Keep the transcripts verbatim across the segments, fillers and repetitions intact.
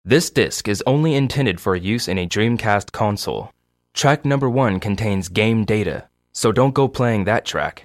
This disc is only intended for use in a Dreamcast console. Track number one contains game data, so don't go playing that track.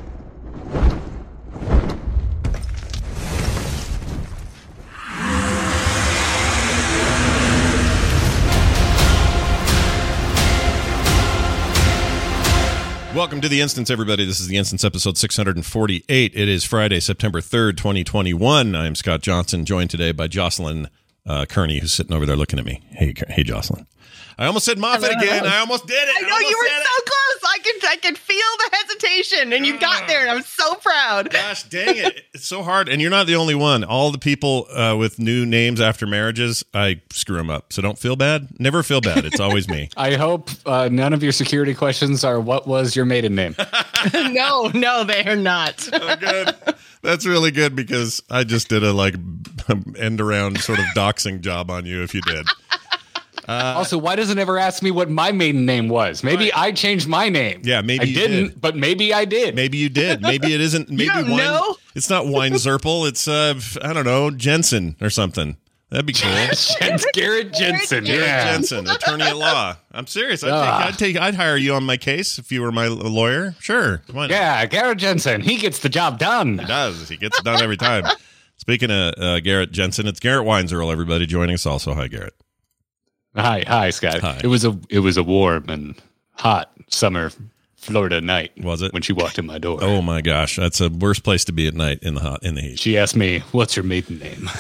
Welcome to The Instance, everybody. This is The Instance, episode six hundred forty-eight. It is Friday, September third, twenty twenty-one. I'm Scott Johnson, joined today by Jocelyn uh, Kearney, who's sitting over there looking at me. Hey, hey, Jocelyn. I almost said Moffat Hello. again. I almost did it. I know, I you were said so close. I could, I could feel the hesitation, and you got there, and I'm so proud. Gosh, dang it. It's so hard. And you're not the only one. All the people uh, with new names after marriages, I screw them up. So don't feel bad. Never feel bad. It's always me. I hope uh, none of your security questions are what was your maiden name? no, no, they are not. Oh, good. That's really good because I just did a like end around sort of doxing job on you if you did. Uh, also, why doesn't it ever ask me what my maiden name was? Maybe right. I changed my name. Yeah, maybe I you didn't, did. but maybe I did. Maybe you did. Maybe it isn't. Maybe You don't wine. know? It's not Wine Zerple. It's uh, I don't know, Jensen or something. That'd be cool. Garrett Jensen. Garrett Yeah. Jensen, attorney at law. I'm serious. I'd, Ah. take, I'd take. I'd hire you on my case if you were my lawyer. Sure. Why not? Yeah, Garrett Jensen. He gets the job done. He does. He gets it done every time. Speaking of uh, Garrett Jensen, it's Garrett Weinzerl, everybody joining us also. Hi, Garrett. Hi, hi, Scott. Hi. It was a it was a warm and hot summer Florida night. Was it? When she walked in my door. Oh my gosh, that's a worst place to be at night in the hot in the heat. She asked me, "What's your maiden name?"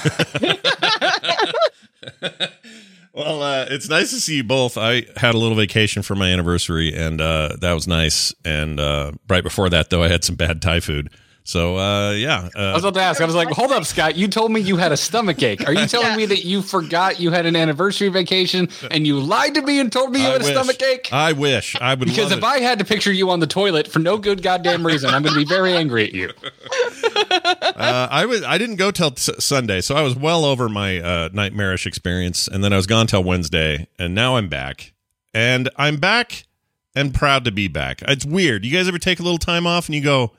Well, uh, it's nice to see you both. I had a little vacation for my anniversary, and uh, that was nice. And uh, right before that, though, I had some bad Thai food. So, uh, yeah. Uh, I was about to ask. I was like, "Hold up, Scott! You told me you had a stomach ache. Are you telling Yeah. me that you forgot you had an anniversary vacation and you lied to me and told me you I had a wish. stomach ache?" I wish. I would Because love if it. I had to picture you on the toilet for no good goddamn reason, I'm going to be very angry at you. Uh, I was. I didn't go till t- Sunday, so I was well over my uh, nightmarish experience, and then I was gone till Wednesday, and now I'm back, and I'm back, and proud to be back. It's weird. You guys ever take a little time off and you go,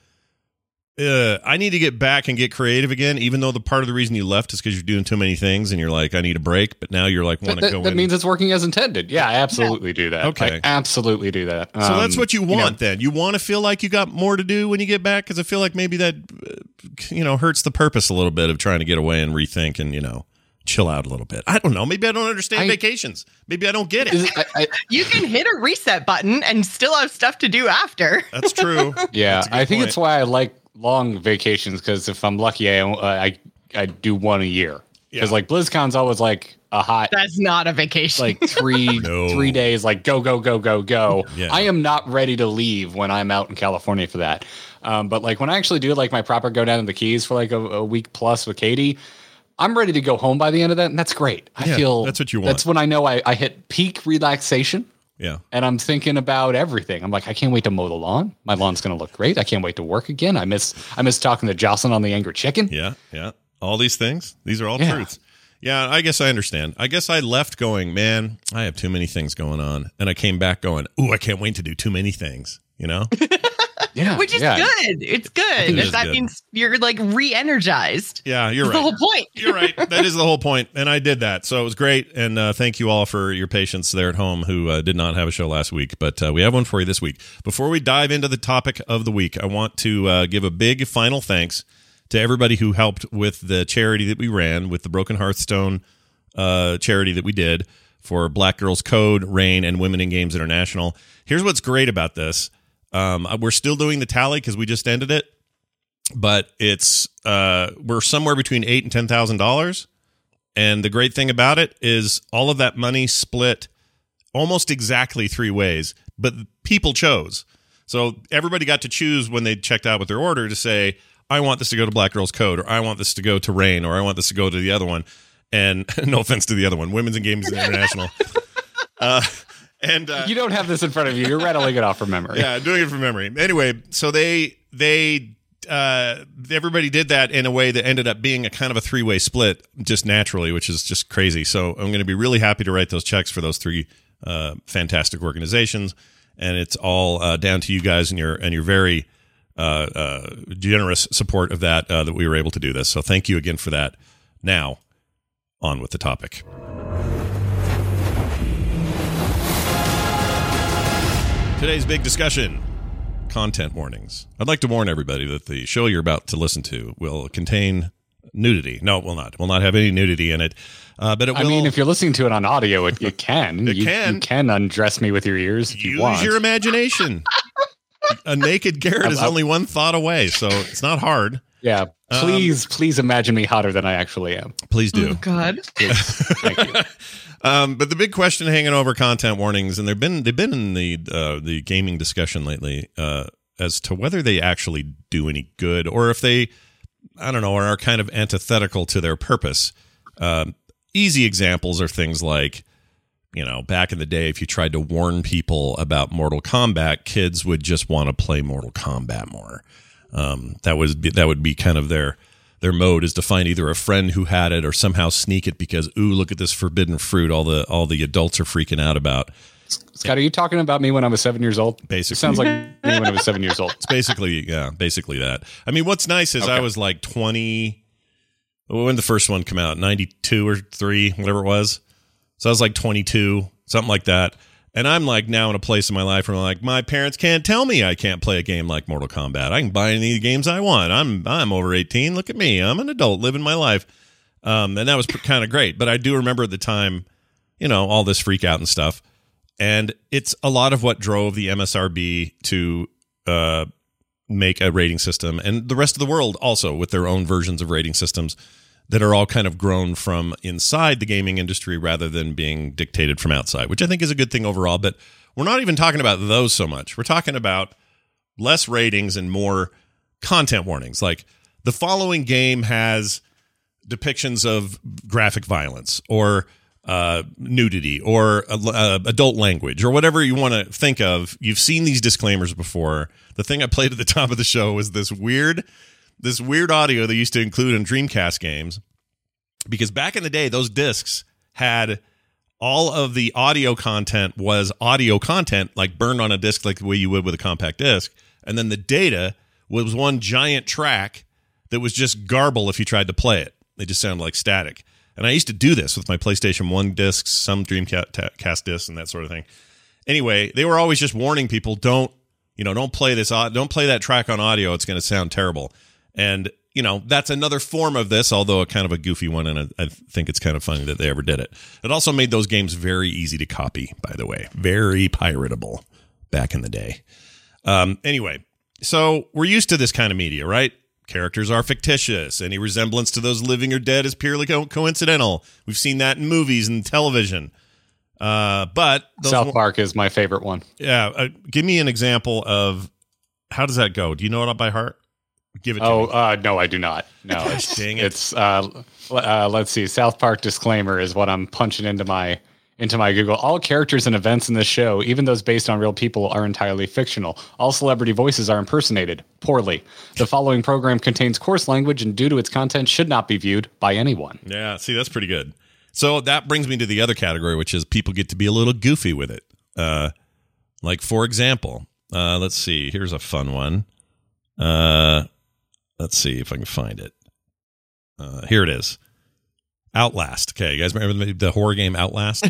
uh, "I need to get back and get creative again," even though the part of the reason you left is because you're doing too many things, and you're like, "I need a break," but now you're like, want to That, go that in. means it's working as intended. Yeah, I absolutely do that. Okay. I absolutely do that. So that's Um, what you know, want then. You want to feel like you got more to do when you get back? Because I feel like maybe that, uh, you know, hurts the purpose a little bit of trying to get away and rethink and, you know, chill out a little bit. I don't know. Maybe I don't understand I- vacations. Maybe I don't get it. Is it- I- I- You can hit a reset button and still have stuff to do after. That's true. yeah, That's a good I think point. it's why I like long vacations because if I'm lucky, I I, I do one a year. Because Yeah. like BlizzCon's always like a hot That's not a vacation. like three No. three days like go go go go go. Yeah. I am not ready to leave when I'm out in California for that. Um, but like when I actually do like my proper go down to the Keys for like a, a week plus with Katie, I'm ready to go home by the end of that, and that's great. I Yeah, feel that's what you want. That's when I know I, I hit peak relaxation. Yeah. And I'm thinking about everything. I'm like, I can't wait to mow the lawn. My lawn's going to look great. I can't wait to work again. I miss I miss talking to Jocelyn on the Angry Chicken. Yeah. Yeah. All these things. These are all Yeah. truths. Yeah. I guess I understand. I guess I left going, man, I have too many things going on. And I came back going, ooh, I can't wait to do too many things, you know? Yeah, Which is yeah. good. It's think good. it is That good. means you're like re-energized. Yeah, you're That's right. the whole point. You're right. That is the whole point, and I did that, so it was great. And uh, thank you all for your patience there at home who uh, did not have a show last week, but uh, we have one for you this week. Before we dive into the topic of the week, I want to uh, give a big final thanks to everybody who helped with the charity that we ran with the Broken Hearthstone uh, charity that we did for Black Girls Code, RAIN, and Women in Games International. Here's what's great about this. Um, we're still doing the tally because we just ended it, but it's uh, we're somewhere between eight and ten thousand dollars. And the great thing about it is all of that money split almost exactly three ways, but people chose. So everybody got to choose when they checked out with their order to say, I want this to go to Black Girls Code, or I want this to go to RAIN, or I want this to go to the other one. And no offense to the other one, Women's and Games International. uh, and uh, You don't have this in front of you. You're rattling it off from memory. yeah, I'm doing it from memory. Anyway, so they they uh, everybody did that in a way that ended up being a kind of a three way split, just naturally, which is just crazy. So I'm going to be really happy to write those checks for those three uh, fantastic organizations, and it's all uh, down to you guys and your and your very uh, uh, generous support of that uh, that we were able to do this. So thank you again for that. Now, on with the topic. Today's big discussion, content warnings. I'd like to warn everybody that the show you're about to listen to will contain nudity. No, it will not. It will not have any nudity in it. Uh, but it will. I mean, if you're listening to it on audio, it, it can. It you, can. You can undress me with your ears if you Use want. your imagination. A naked Garrett is I- I- only one thought away, so it's not hard. Yeah, please, um, please imagine me hotter than I actually am. Please do. Oh, God. Thank you. Um, but the big question hanging over content warnings, and they've been they've been in the uh, the gaming discussion lately, uh, as to whether they actually do any good or if they, I don't know, are kind of antithetical to their purpose. Um, easy examples are things like, you know, back in the day, if you tried to warn people about Mortal Kombat, kids would just want to play Mortal Kombat more. Um, that was that would be kind of their their mode, is to find either a friend who had it or somehow sneak it because, ooh, look at this forbidden fruit. All the all the adults are freaking out about. Scott, are you talking about me when I was seven years old? Basically, it sounds like me when I was seven years old. It's basically yeah, basically that. I mean, what's nice is okay. I was like twenty. When did the first one come out? ninety-two or three, whatever it was. So I was like twenty-two, something like that. And I'm like now in a place in my life where I'm like, my parents can't tell me I can't play a game like Mortal Kombat. I can buy any games I want. I'm I'm over eighteen. Look at me. I'm an adult living my life. Um, and that was kind of great. But I do remember at the time, you know, all this freak out and stuff. And it's a lot of what drove the M S R B to uh, make a rating system. And the rest of the world also with their own versions of rating systems that are all kind of grown from inside the gaming industry rather than being dictated from outside, which I think is a good thing overall. But we're not even talking about those so much. We're talking about less ratings and more content warnings. Like the following game has depictions of graphic violence or uh, nudity or uh, uh, adult language or whatever you want to think of. You've seen these disclaimers before. The thing I played at the top of the show was this weird... This weird audio they used to include in Dreamcast games, because back in the day, those discs had all of the audio content was audio content, like burned on a disc, like the way you would with a compact disc. And then the data was one giant track that was just garble if you tried to play it. They just sounded like static. And I used to do this with my PlayStation one discs, some Dreamcast discs, and that sort of thing. Anyway, they were always just warning people, don't, you know, don't play this, don't play that track on audio. It's going to sound terrible. And, you know, that's another form of this, although a kind of a goofy one, and I, I think it's kind of funny that they ever did it. It also made those games very easy to copy, by the way. Very piratable back in the day. Um, anyway, so we're used to this kind of media, right? Characters are fictitious. Any resemblance to those living or dead is purely co- coincidental. We've seen that in movies and television. Uh, but those South Park is my favorite one. Yeah. Uh, give me an example of how does that go? Do you know it by heart? Give it to oh, me. Uh, no, I do not. No, it's, Dang it. it's uh, uh, let's see. South Park disclaimer is what I'm punching into my into my Google. All characters and events in this show, even those based on real people, are entirely fictional. All celebrity voices are impersonated poorly. The following program contains coarse language and due to its content should not be viewed by anyone. Yeah, see, that's pretty good. So that brings me to the other category, which is people get to be a little goofy with it. Uh, like, for example, uh, let's see. Here's a fun one. Uh, let's see if I can find it. Uh, here it is. Outlast. Okay, you guys remember the, the horror game Outlast?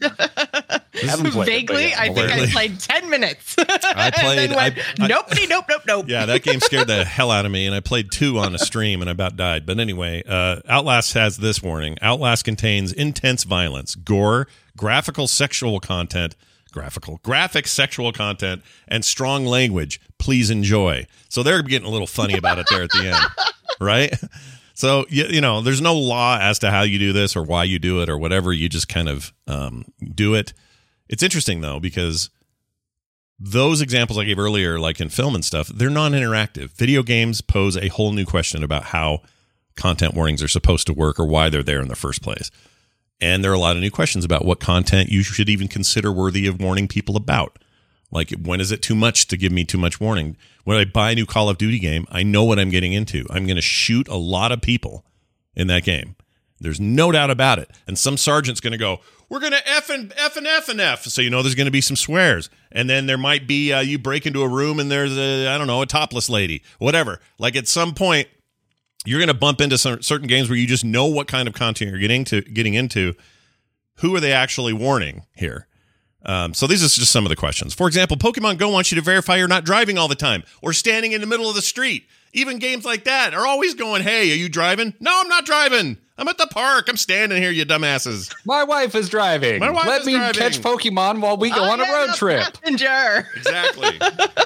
Vaguely, yeah, I think Vaguely. I played ten minutes. I played. and then went, I, I, nope, nope, nope, nope. Yeah, that game scared the hell out of me, and I played two on a stream and I about died. But anyway, uh, Outlast has this warning. Outlast contains intense violence, gore, graphical sexual content, graphical, graphic sexual content, and strong language. Please enjoy. So they're getting a little funny about it there at the end, right? So, you, you know, there's no law as to how you do this or why you do it or whatever. You just kind of um, do it. It's interesting, though, because those examples I gave earlier, like in film and stuff, they're non-interactive. Video games pose a whole new question about how content warnings are supposed to work or why they're there in the first place. And there are a lot of new questions about what content you should even consider worthy of warning people about. Like, when is it too much to give me too much warning? When I buy a new Call of Duty game, I know what I'm getting into. I'm going to shoot a lot of people in that game. There's no doubt about it. And some sergeant's going to go, we're going to F and F and F and F. So you know there's going to be some swears. And then there might be, uh, you break into a room and there's, a, I don't know, a topless lady. Whatever. Like, at some point, you're going to bump into some certain games where you just know what kind of content you're getting to, getting into. Who are they actually warning here? Um, so these are just some of the questions. For example, Pokemon Go wants you to verify you're not driving all the time or standing in the middle of the street. Even games like that are always going, hey, are you driving? No, I'm not driving. I'm at the park. I'm standing here, you dumbasses. My wife is driving. My wife Let is me driving. catch Pokemon while we go I on a am road trip. Passenger. Exactly.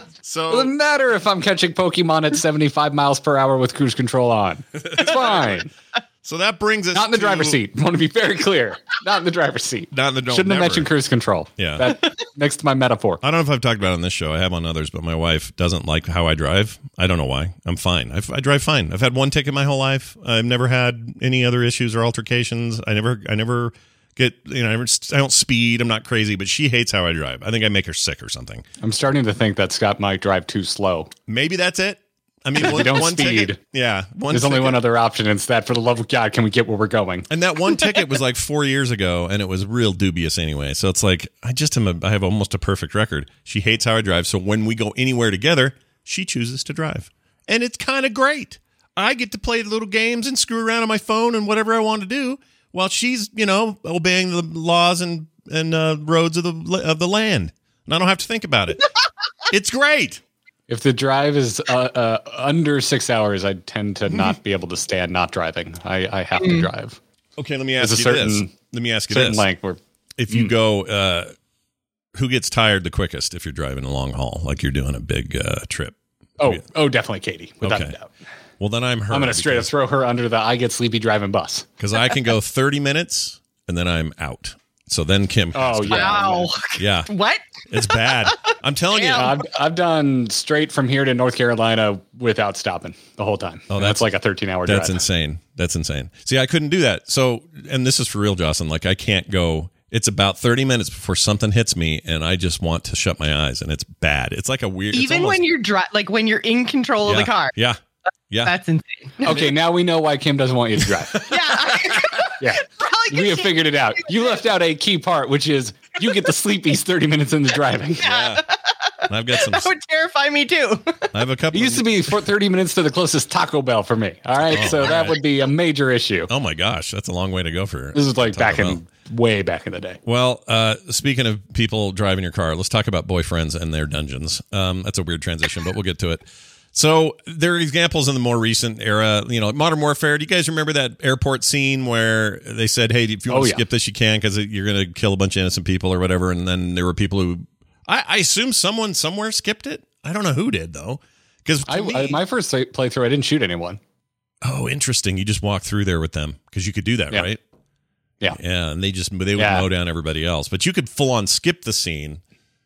So Doesn't matter if I'm catching Pokemon at seventy-five miles per hour with cruise control on. It's fine. So that brings us Not in the to, driver's seat. I want to be very clear. Not in the driver's seat. Not in the don't Shouldn't never. have mentioned cruise control. Yeah. That next to my metaphor. I don't know if I've talked about it on this show. I have on others, but my wife doesn't like how I drive. I don't know why. I'm fine. I've, I drive fine. I've had one ticket my whole life. I've never had any other issues or altercations. I never, I never get, you know, I, never, I don't speed. I'm not crazy, but she hates how I drive. I think I make her sick or something. I'm starting to think that Scott might drive too slow. Maybe that's it. I mean, one, don't one speed. ticket. Yeah. One There's only ticket. one other option. It's that, for the love of God, can we get where we're going? And that one ticket was like four years ago, and it was real dubious anyway. So it's like, I just am a, I have almost a perfect record. She hates how I drive. So when we go anywhere together, she chooses to drive. And it's kind of great. I get to play little games and screw around on my phone and whatever I want to do while she's, you know, obeying the laws and, and uh, roads of the, of the land. And I don't have to think about it. It's great. If the drive is uh, uh, under six hours, I tend to not be able to stand not driving. I, I have to drive. Okay, let me There's ask a you certain, this. Let me ask you certain this. length where If you go, uh, who gets tired the quickest if you're driving a long haul, like you're doing a big uh, trip? oh oh definitely Katie, without Okay. a doubt. Well, then I'm her. I'm going to straight up throw her under the I get sleepy driving bus. Because I can go thirty minutes and then I'm out. So then Kim. has Oh to- yeah, Wow. Yeah. What? It's bad. I'm telling you. Damn. I've I've done straight from here to North Carolina without stopping the whole time. Oh, And that's- that's like a thirteen hour drive. That's insane. That's insane. See, I couldn't do that. So, and this is for real, Jocelyn. Like, I can't go. It's about thirty minutes before something hits me, and I just want to shut my eyes, and it's bad. It's like a weird. it's Even almost- when you're dri- like when you're in control yeah, of the car. Yeah. Yeah. That's insane. Okay, now we know why Kim doesn't want you to drive. Yeah. Yeah, Probably 'cause we have she- figured it out. You left out a key part, which is you get the sleepies thirty minutes into driving. Yeah. And I've got some. That would terrify me too. I have a couple. It used to be for thirty minutes to the closest Taco Bell for me. All right, Oh, so all that right. would be a major issue. Oh my gosh, that's a long way to go for. This is like Taco back Bell. in way back in the day. Well, uh, speaking of people driving your car, let's talk about boyfriends and their dungeons. Um, that's a weird transition, but we'll get to it. So there are examples in the more recent era, you know, Modern Warfare. Do you guys remember that airport scene where they said, hey, if you want Oh, to yeah. skip this, you can because you're going to kill a bunch of innocent people or whatever. And then there were people who, I, I assume someone somewhere skipped it. I don't know who did, though. Because I, I, my first play- playthrough, I didn't shoot anyone. oh, interesting. You just walk through there with them because you could do that, Yeah. right? Yeah. Yeah, and they just they would Yeah. mow down everybody else. But you could full on skip the scene,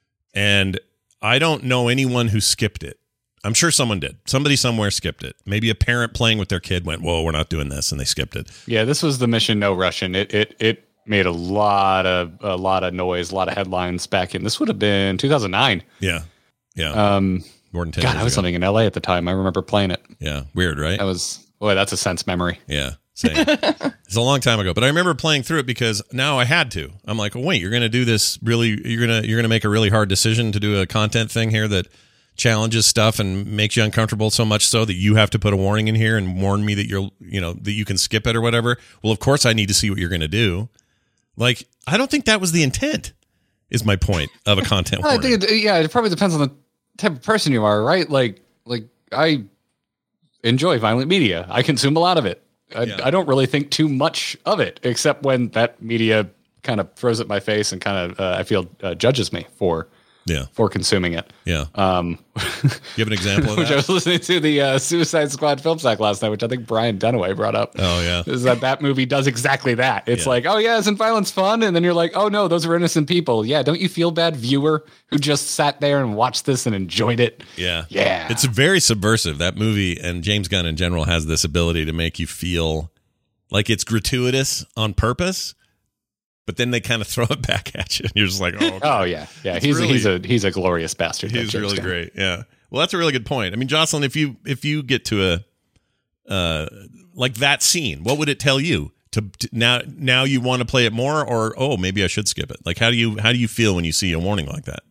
and I don't know anyone who skipped it. I'm sure someone did. Somebody somewhere skipped it. Maybe a parent playing with their kid went, "Whoa, we're not doing this," and they skipped it. Yeah, this was the mission No Russian. It it it made a lot of a lot of noise, a lot of headlines back in. This would have been two thousand nine. Yeah, yeah, Um, more than ten. God, years I was ago. living in L A at the time. I remember playing it. Yeah, weird, right? That was boy, that's a sense memory. Yeah, same. It's a long time ago, but I remember playing through it because now I had to. I'm like, oh wait, you're going to do this really? You're gonna you're gonna make a really hard decision to do a content thing here that challenges stuff and makes you uncomfortable so much so that you have to put a warning in here and warn me that you're you know that you can skip it or whatever. Well, of course I need to see what you're going to do. Like, I don't think that was the intent. Is my point of a content I warning. think it, yeah, it probably depends on the type of person you are, right? Like like I enjoy violent media. I consume a lot of it. I, Yeah. I don't really think too much of it, except when that media kind of throws at my face and kind of uh, I feel uh, judges me for Yeah, for consuming it. yeah. Um, Give an example of which I that. was listening to the uh, Suicide Squad film sack last night, which I think Brian Dunaway brought up. Oh yeah. Is that that movie does exactly that? It's Yeah. like, oh yeah, isn't violence fun? And then you're like, oh no, those are innocent people. Yeah, don't you feel bad, viewer, who just sat there and watched this and enjoyed it? Yeah. Yeah. It's very subversive. That movie and James Gunn in general has this ability to make you feel like it's gratuitous on purpose, but then they kind of throw it back at you. And you're just like, oh, okay. Oh yeah, yeah. It's He's really- he's a he's a glorious bastard. that he's James really Gunn. great. Yeah. Well, that's a really good point. I mean, Jocelyn, if you if you get to a uh like that scene, what would it tell you? To, to now now you want to play it more, or oh, maybe I should skip it. Like, how do you how do you feel when you see a warning like that?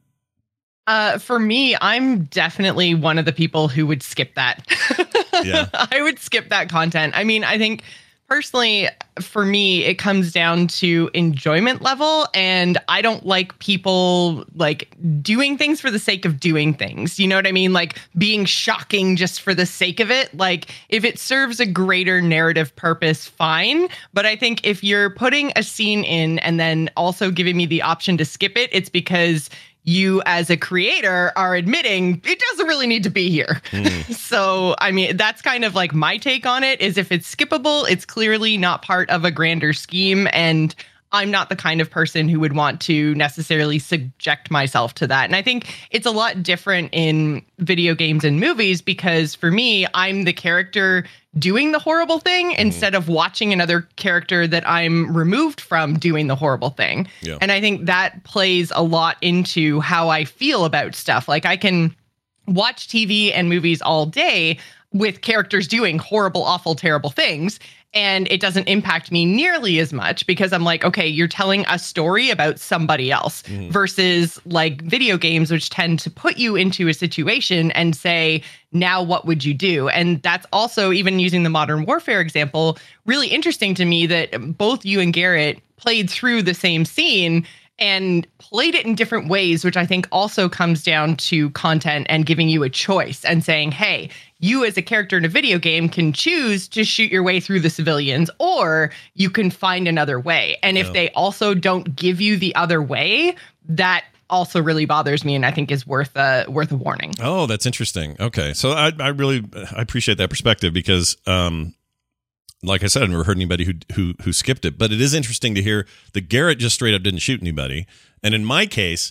Uh, for me, I'm definitely one of the people who would skip that. Yeah. I would skip that content. I mean, I think personally, for me, it comes down to enjoyment level. And I don't like people like doing things for the sake of doing things. You know what I mean? Like being shocking just for the sake of it. Like if it serves a greater narrative purpose, fine. But I think if you're putting a scene in and then also giving me the option to skip it, it's because you as a creator are admitting it doesn't really need to be here. Mm. So, I mean, that's kind of like my take on it is if it's skippable, it's clearly not part of a grander scheme. And I'm not the kind of person who would want to necessarily subject myself to that. And I think it's a lot different in video games and movies because for me, I'm the character doing the horrible thing mm-hmm. instead of watching another character that I'm removed from doing the horrible thing. Yeah. And I think that plays a lot into how I feel about stuff. Like I can watch T V and movies all day with characters doing horrible, awful, terrible things. And it doesn't impact me nearly as much because I'm like, okay, you're telling a story about somebody else mm-hmm. versus like video games, which tend to put you into a situation and say, now what would you do? And that's also, even using the Modern Warfare example, really interesting to me that both you and Garrett played through the same scene and played it in different ways, which I think also comes down to content and giving you a choice and saying, hey, you as a character in a video game can choose to shoot your way through the civilians, or you can find another way. And yeah. if they also don't give you the other way, that also really bothers me and I think is worth a worth a warning. Oh, that's interesting. Okay. So I, I really I appreciate that perspective because um like I said, I've never heard anybody who who who skipped it, but it is interesting to hear that Garrett just straight up didn't shoot anybody. And in my case,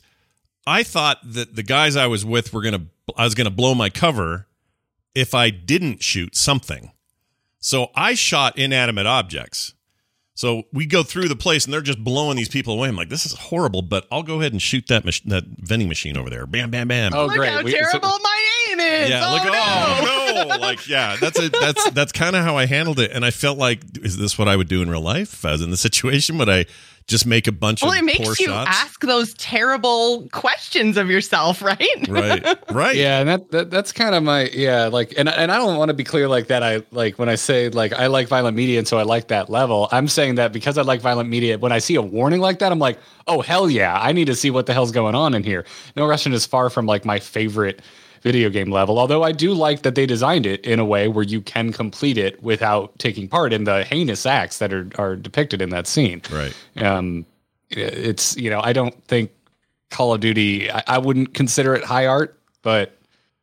I thought that the guys I was with were gonna I was gonna blow my cover if I didn't shoot something. So I shot inanimate objects. So we go through the place and they're just blowing these people away. I'm like, this is horrible, but I'll go ahead and shoot that mach- that vending machine over there. Bam, bam, bam. Oh, look great! How we, terrible so, my aim is. Yeah, oh, look, no. oh no! Like, yeah, that's a, that's that's kind of how I handled it, and I felt like, is this what I would do in real life? If I was in the situation, would I just make a bunch well, of it makes poor you shots? Ask those terrible questions of yourself, right? Right, right. Yeah, and that, that that's kind of my yeah, like, and and I don't want to be clear like that. I like when I say like I like violent media, and so I like that level. I'm saying that because I like violent media, when I see a warning like that, I'm like, oh hell yeah, I need to see what the hell's going on in here. No Russian is far from like my favorite video game level, although I do like that they designed it in a way where you can complete it without taking part in the heinous acts that are are depicted in that scene. Right. Um, it's, you know, I don't think Call of Duty, I, I wouldn't consider it high art, but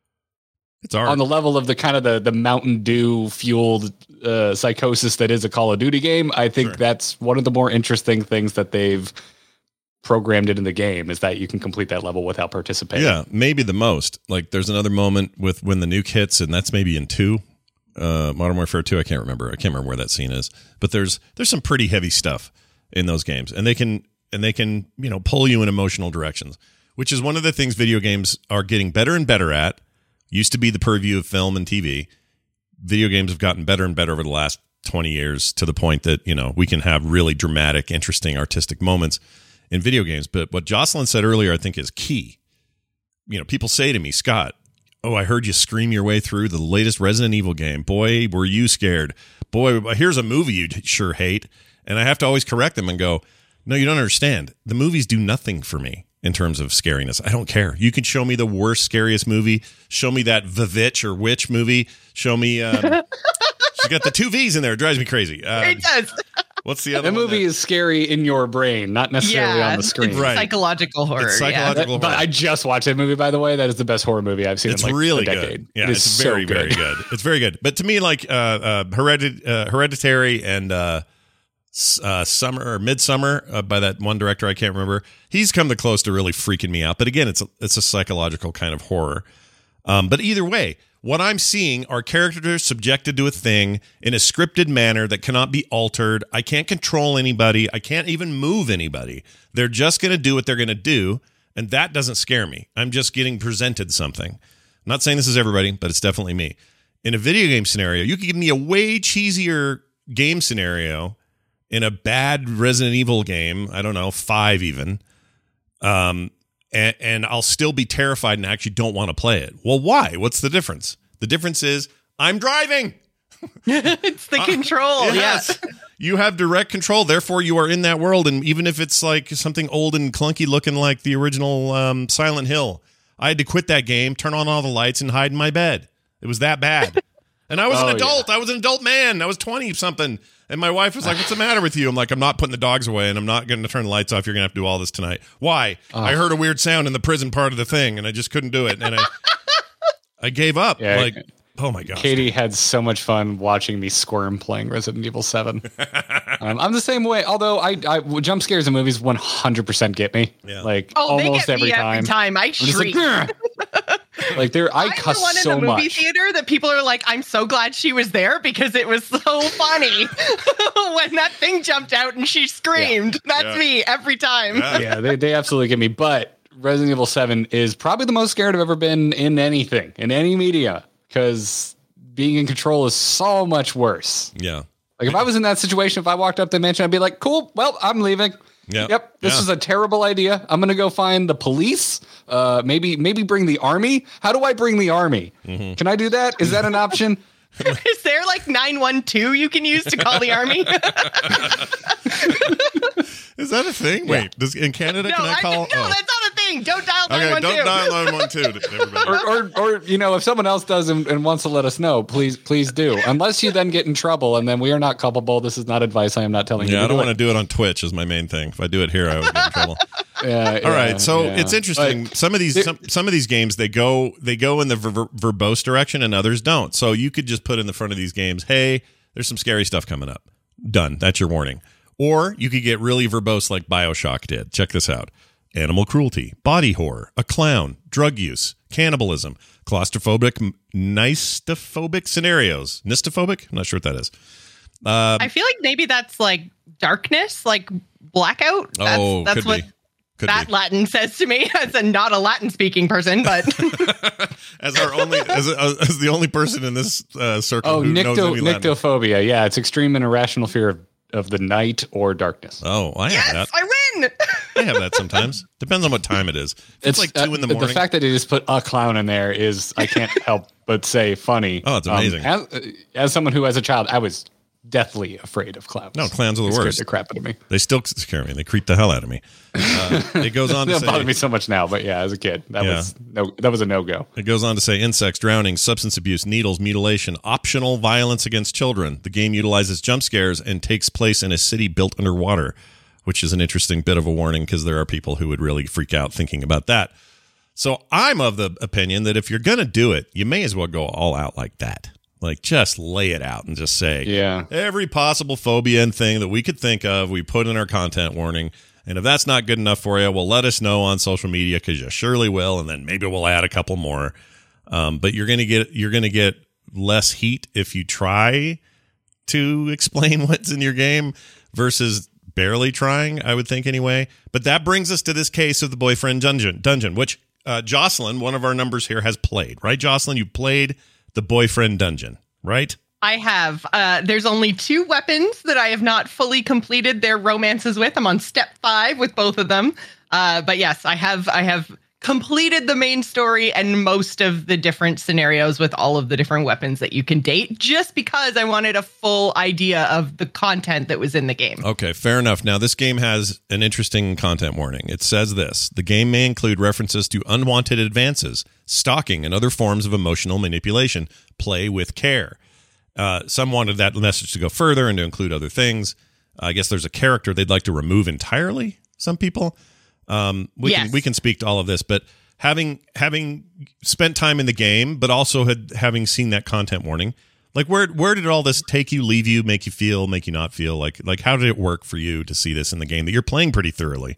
it's art. On the level of the kind of the, the Mountain Dew fueled uh, psychosis that is a Call of Duty game, I think sure. that's one of the more interesting things that they've programmed it in the game is that you can complete that level without participating. Yeah, maybe the most. Like there's another moment with when the nuke hits, and that's maybe in two, uh, Modern Warfare two. I can't remember. I can't remember where that scene is. But there's there's some pretty heavy stuff in those games, and they can and they can you know pull you in emotional directions, which is one of the things video games are getting better and better at. Used to be the purview of film and T V. Video games have gotten better and better over the last twenty years to the point that you know we can have really dramatic, interesting, artistic moments in video games. But what Jocelyn said earlier, I think, is key. You know, people say to me, Scott, oh, I heard you scream your way through the latest Resident Evil game. Boy, were you scared. Boy, here's a movie you sure hate. And I have to always correct them and go, no, you don't understand. The movies do nothing for me in terms of scariness. I don't care. You can show me the worst, scariest movie. Show me that Vivitch or Witch movie. Show me... Um, she got the two V's in there. It drives me crazy. Um, it does. What's the other the one? movie that... is scary in your brain, not necessarily yeah, on the screen. It's right. psychological horror. It's psychological yeah. horror. But I just watched that movie, by the way. That is the best horror movie I've seen it's in like really a decade. Good. Yeah, it it's is very, so good. very good. It's very good. But to me, like uh, uh, Heredit- uh, Hereditary and uh, uh, Summer or Midsummer uh, by that one director I can't remember, he's come the close to really freaking me out. But again, it's a, it's a psychological kind of horror. Um, but either way, what I'm seeing are characters subjected to a thing in a scripted manner that cannot be altered. I can't control anybody. I can't even move anybody. They're just going to do what they're going to do, and that doesn't scare me. I'm just getting presented something. I'm not saying this is everybody, but it's definitely me. In a video game scenario, you could give me a way cheesier game scenario in a bad Resident Evil game, I don't know, five even, um, And, and I'll still be terrified and actually don't want to play it. Well, why? What's the difference? The difference is I'm driving. It's the control. Yes. Yeah. You have direct control. Therefore, you are in that world. And even if it's like something old and clunky looking like the original um, Silent Hill, I had to quit that game, turn on all the lights, and hide in my bed. It was that bad. And I was Oh, an adult. yeah. I was an adult man. I was twenty-something. And my wife was like, what's the matter with you? I'm like, I'm not putting the dogs away, and I'm not going to turn the lights off. You're going to have to do all this tonight. Why? Oh. I heard a weird sound in the prison part of the thing, and I just couldn't do it. And I I gave up. Yeah. Like, oh, my gosh. Katie had so much fun watching me squirm playing Resident Evil seven. um, I'm the same way. Although I, I jump scares in movies one hundred percent get me. Yeah. Like Oh, almost they get every me time. every time. I I'm just like, shriek. "Grr." Like there, I I'm cuss the one in so the movie much. theater that people are like, I'm so glad she was there because it was so funny when that thing jumped out and she screamed. That's Yeah. me every time. Yeah. Yeah, they, they absolutely get me. But Resident Evil seven is probably the most scared I've ever been in anything, in any media, because being in control is so much worse. Yeah. Like if I was in that situation, if I walked up to the mansion, I'd be like, cool, well, I'm leaving. Yeah. Yep, this Yeah. is a terrible idea. I'm gonna go find the police. Uh, maybe maybe bring the army. How do I bring the army? Mm-hmm. Can I do that? Is that an option? Is there like nine one two you can use to call the army? Is that a thing? Wait, does in Canada no, can I I call? no, oh. that's not a thing. Don't dial nine Okay, one two. don't dial nine one two. Everybody. or, or or you know, if someone else does and, and wants to let us know, please please do. Unless you then get in trouble, and then we are not culpable. This is not advice. I am not telling you. Yeah, to I don't do want to do it on Twitch is my main thing. If I do it here, I would get in trouble. it. Yeah, All yeah, right, so yeah. it's interesting. But some of these it- some, some of these games they go they go in the ver- verbose direction, and others don't. So you could just put in the front of these games, "Hey, there's some scary stuff coming up." Done. That's your warning. Or you could get really verbose like BioShock did. Check this out: animal cruelty, body horror, a clown, drug use, cannibalism, claustrophobic, m- nystophobic scenarios. Nystophobic? I'm not sure what that is. Uh, I feel like maybe that's like darkness, like blackout. That's, oh, that's could what be. Could that be. Latin says to me. As a not a Latin speaking person, but As our only, as, a, as the only person in this uh, circle oh, who knows nycto, any Latin. nyctophobia. Yeah, it's extreme and irrational fear of, of the night or darkness. Oh, I have yes, that. I win. I have that sometimes. Depends on what time it is. If it's, like two uh, in the morning. The fact that they just put a clown in there is, I can't help but say, funny. Oh, it's amazing. Um, as, uh, as someone who, as a child, I was deathly afraid of clowns. No, clowns are the They scared worst. the crap out of me. They still scare me. They creep the hell out of me. Uh, it goes on They to don't bother say. me so much now, but yeah, as a kid, that Yeah. was no, that was a no go. It goes on to say insects, drowning, substance abuse, needles, mutilation, optional violence against children. The game utilizes jump scares and takes place in a city built underwater, which is an interesting bit of a warning because there are people who would really freak out thinking about that. So I'm of the opinion that if you're going to do it, you may as well go all out like that. Like just lay it out and just say, Yeah. every possible phobia and thing that we could think of, we put in our content warning. And if that's not good enough for you, well, let us know on social media because you surely will, and then maybe we'll add a couple more. Um, but you're gonna get you're gonna get less heat if you try to explain what's in your game versus barely trying. I would think anyway. But that brings us to this case of the boyfriend dungeon, dungeon, which uh, Jocelyn, one of our numbers here, has played. Right, Jocelyn, you played the boyfriend dungeon, right? I have. Uh, there's only two weapons that I have not fully completed their romances with. I'm on step five with both of them. Uh, but yes, I have. I have completed the main story and most of the different scenarios with all of the different weapons that you can date, just because I wanted a full idea of the content that was in the game. Okay, fair enough. Now, this game has an interesting content warning. It says this: the game may include references to unwanted advances, stalking, and other forms of emotional manipulation. Play with care. Uh, some wanted that message to go further and to include other things. I guess there's a character they'd like to remove entirely. Some people. Um, we Yes. can we can speak to all of this, but having having spent time in the game, but also had having seen that content warning, like where where did all this take you, leave you, make you feel, make you not feel? Like like how did it work for you to see this in the game that you're playing pretty thoroughly?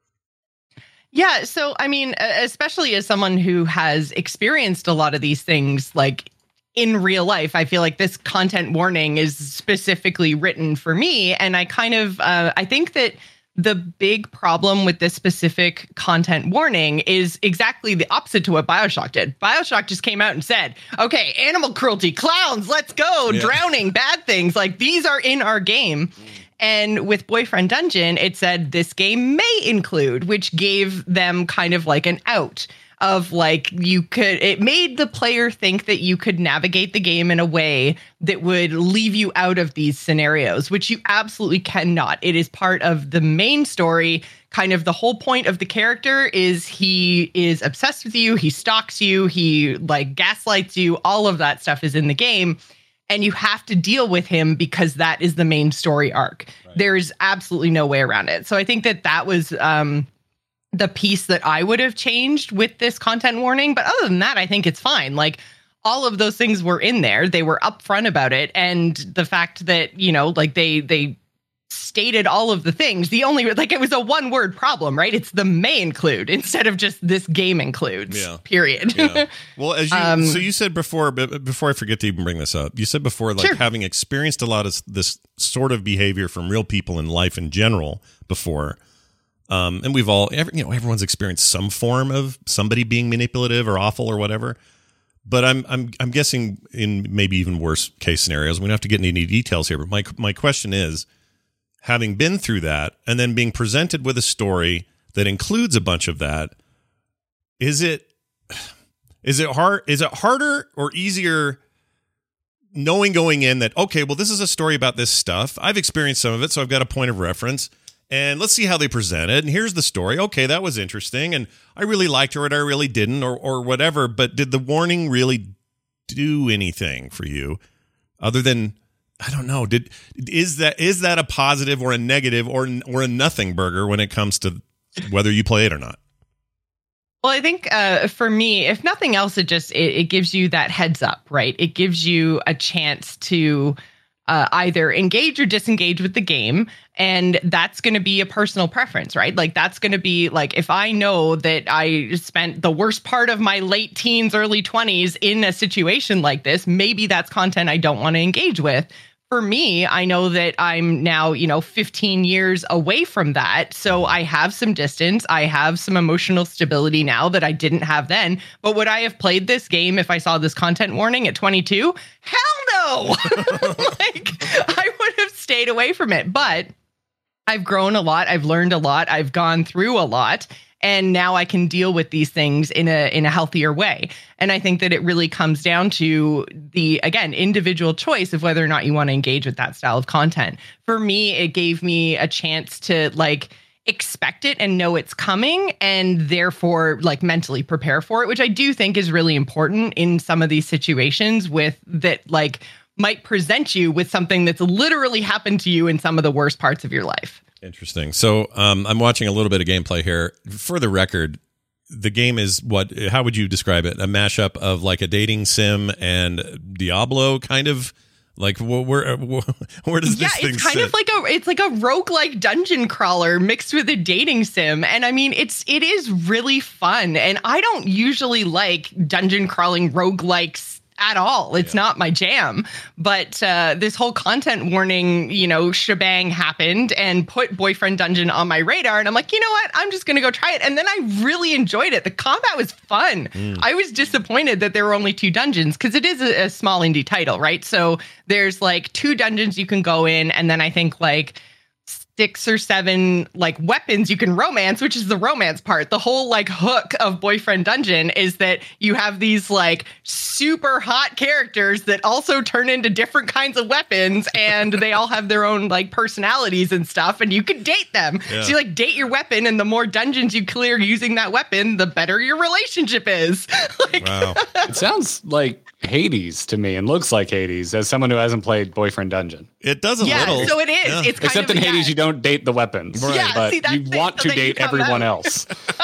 Yeah, so I mean, especially as someone who has experienced a lot of these things, like in real life, I feel like this content warning is specifically written for me, and I kind of uh, I think that the big problem with this specific content warning is exactly the opposite to what BioShock did. BioShock just came out and said, okay, animal cruelty, clowns, let's go, Yeah. drowning, bad things, like these are in our game. And with Boyfriend Dungeon, it said this game may include, which gave them kind of like an out. of like you could it made the player think that you could navigate the game in a way that would leave you out of these scenarios, which you absolutely cannot. It is part of the main story. Kind of the whole point of the character is he is obsessed with you, he stalks you, he like gaslights you, all of that stuff is in the game. And you have to deal with him because that is the main story arc. Right. There's absolutely no way around it. So I think that that was um, the piece that I would have changed with this content warning. But other than that, I think it's fine. Like all of those things were in there. They were upfront about it. And the fact that, you know, like they they stated all of the things, the only like it was a one word problem, right? It's the may include instead of just this game includes, yeah. period. Yeah. Well, as you, um, so you said before, but before I forget to even bring this up, you said before, like sure. having experienced a lot of this sort of behavior from real people in life in general before. Um, and we've all, every, you know, everyone's experienced some form of somebody being manipulative or awful or whatever. But I'm I'm I'm guessing in maybe even worse case scenarios. We don't have to get into any details here. But my my question is, having been through that and then being presented with a story that includes a bunch of that, is it is it hard is it harder or easier knowing going in that, okay, well, this is a story about this stuff. I've experienced some of it, so I've got a point of reference. And let's see how they present it. And here's the story. Okay, that was interesting. And I really liked her, or I really didn't, or or whatever. But did the warning really do anything for you other than, I don't know. Did is that is that a positive or a negative or or a nothing burger when it comes to whether you play it or not? Well, I think uh, for me, if nothing else, it just it, it gives you that heads up, right? It gives you a chance to uh, either engage or disengage with the game. And that's going to be a personal preference, right? Like that's going to be like, if I know that I spent the worst part of my late teens, early twenties in a situation like this, maybe that's content I don't want to engage with. For me, I know that I'm now, you know, fifteen years away from that. So I have some distance. I have some emotional stability now that I didn't have then. But would I have played this game if I saw this content warning at twenty-two? Hell no! Like, I would have stayed away from it. But I've grown a lot. I've learned a lot. I've gone through a lot. And now I can deal with these things in a in a healthier way. And I think that it really comes down to the, again, individual choice of whether or not you want to engage with that style of content. For me, it gave me a chance to like expect it and know it's coming and therefore like mentally prepare for it, which I do think is really important in some of these situations with that like might present you with something that's literally happened to you in some of the worst parts of your life. Interesting. So um, I'm watching a little bit of gameplay here. For the record, the game is what? How would you describe it? A mashup of like a dating sim and Diablo, kind of. Like where where, where does yeah, this thing it's kind sit? of like a it's like a roguelike dungeon crawler mixed with a dating sim. And I mean, it's it is really fun. And I don't usually like dungeon crawling roguelikes at all. It's yeah. not my jam. But uh, this whole content warning, you know, shebang happened and put Boyfriend Dungeon on my radar. And I'm like, you know what? I'm just going to go try it. And then I really enjoyed it. The combat was fun. Mm. I was disappointed that there were only two dungeons because it is a, a small indie title, right? So there's like two dungeons you can go in. And then I think like six or seven like weapons you can romance, which is the romance part. The whole like hook of Boyfriend Dungeon is that you have these like super hot characters that also turn into different kinds of weapons and they all have their own like personalities and stuff and you can date them. Yeah. So you like date your weapon and the more dungeons you clear using that weapon, the better your relationship is. Like, wow. It sounds like Hades to me and looks like Hades as someone who hasn't played Boyfriend Dungeon. It does a yeah, little. So it is. Yeah. It's kind Except of, in Hades, yeah. you don't date the weapons. Right. Yeah, but see, that's you want so to date everyone out. else.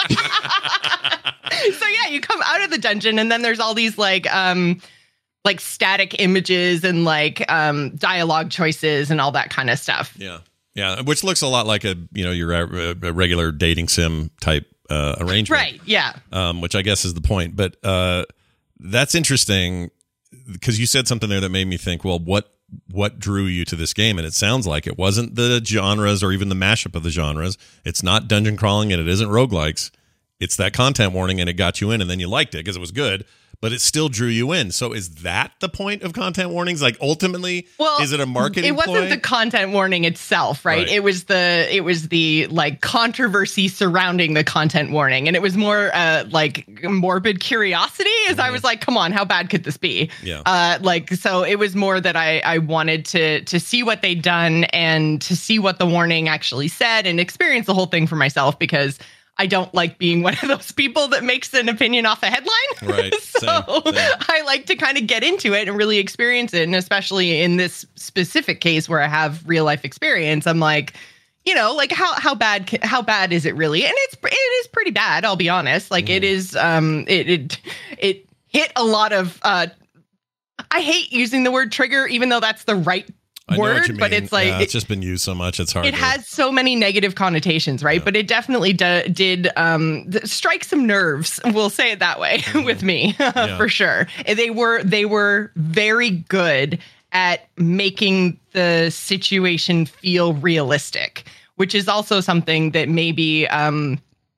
So yeah, you come out of the dungeon and then there's all these like um like static images and like um dialogue choices and all that kind of stuff. Yeah. Yeah, which looks a lot like a, you know, your uh, a regular dating sim type uh, arrangement. Right, yeah. Um, which I guess is the point. But uh, that's interesting because you said something there that made me think, well, what what drew you to this game? And it sounds like it wasn't the genres or even the mashup of the genres. It's not dungeon crawling and it isn't roguelikes. It's that content warning and it got you in and then you liked it because it was good. but it still drew you in. So is that the point of content warnings? Like ultimately, well, is it a marketing It wasn't ploy? the content warning itself, right? Right. It was the it was the like controversy surrounding the content warning, and it was more uh, like morbid curiosity. As mm-hmm. I was like, come on, how bad could this be? Yeah. Uh, like so, it was more that I I wanted to to see what they'd done and to see what the warning actually said and experience the whole thing for myself, because I don't like being one of those people that makes an opinion off a headline. Right. so Same, same. I like to kind of get into it and really experience it. And especially in this specific case where I have real life experience, I'm like, you know, like how how bad ca- how bad is it really? And it's it is pretty bad. I'll be honest. Like mm. it is. Um. It it it hit a lot of. Uh. I hate using the word trigger, even though that's the right I word, know what you but mean. it's like yeah, it's just been used so much. It's hard. It to, has so many negative connotations, right? Yeah. But it definitely do, did um, th- strike some nerves. We'll say it that way mm-hmm. with me, yeah. for sure. They were they were very good at making the situation feel realistic, which is also something that maybe um,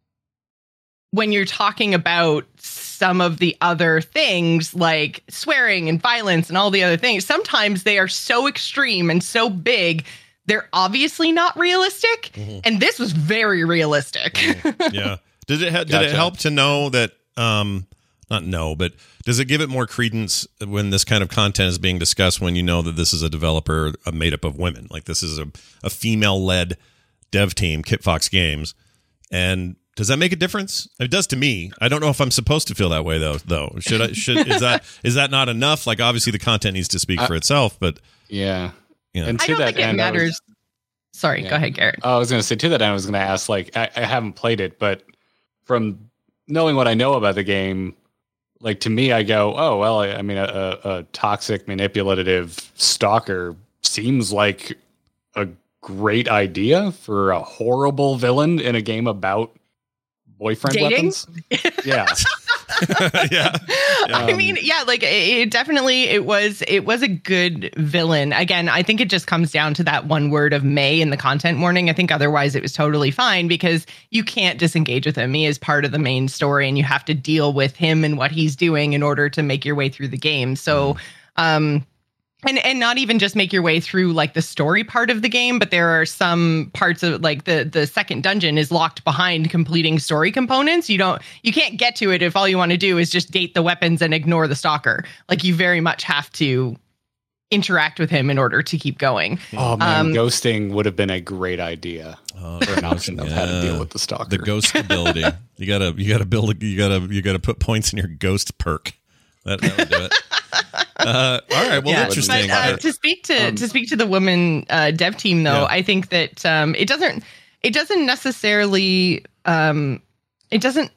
when you're talking about some of the other things like swearing and violence and all the other things, sometimes they are so extreme and so big, they're obviously not realistic. Mm-hmm. And this was very realistic. Mm-hmm. Yeah. Did it ha- did Gotcha. it help to know that, um, not know, but does it give it more credence when this kind of content is being discussed, when you know that this is a developer uh, made up of women? Like this is a, a female-led dev team, Kitfox Games, and does that make a difference? It does to me. I don't know if I'm supposed to feel that way though. Though should I? Should is that is that not enough? Like obviously the content needs to speak uh, for itself, but yeah. Yeah. And I to don't that think it end, matters. Was, Sorry, yeah. go ahead, Garrett. Oh, I was going to say to that end, I was going to ask. Like, I, I haven't played it, but from knowing what I know about the game, like to me, I go, oh well. I, I mean, a, a toxic, manipulative stalker seems like a great idea for a horrible villain in a game about boyfriend Dating? weapons. Yeah. yeah. I Um, mean, yeah, like it, it definitely it was it was a good villain. Again, I think it just comes down to that one word of May in the content warning. I think otherwise it was totally fine because you can't disengage with him. He is part of the main story and you have to deal with him and what he's doing in order to make your way through the game. So, um And and not even just make your way through like the story part of the game, but there are some parts of like the the second dungeon is locked behind completing story components. You don't you can't get to it if all you want to do is just date the weapons and ignore the stalker. Like you very much have to interact with him in order to keep going. Oh man, Um, ghosting would have been a great idea Oh, for an option of how to deal with the stalker. the ghost ability. You gotta you gotta build a, you gotta you gotta put points in your ghost perk. That, that would do it. Uh, all right. Well, Yeah, interesting. But, uh, to speak to Um, to speak to the women uh, dev team, though, Yeah. I think that um, it doesn't it doesn't necessarily um, it doesn't.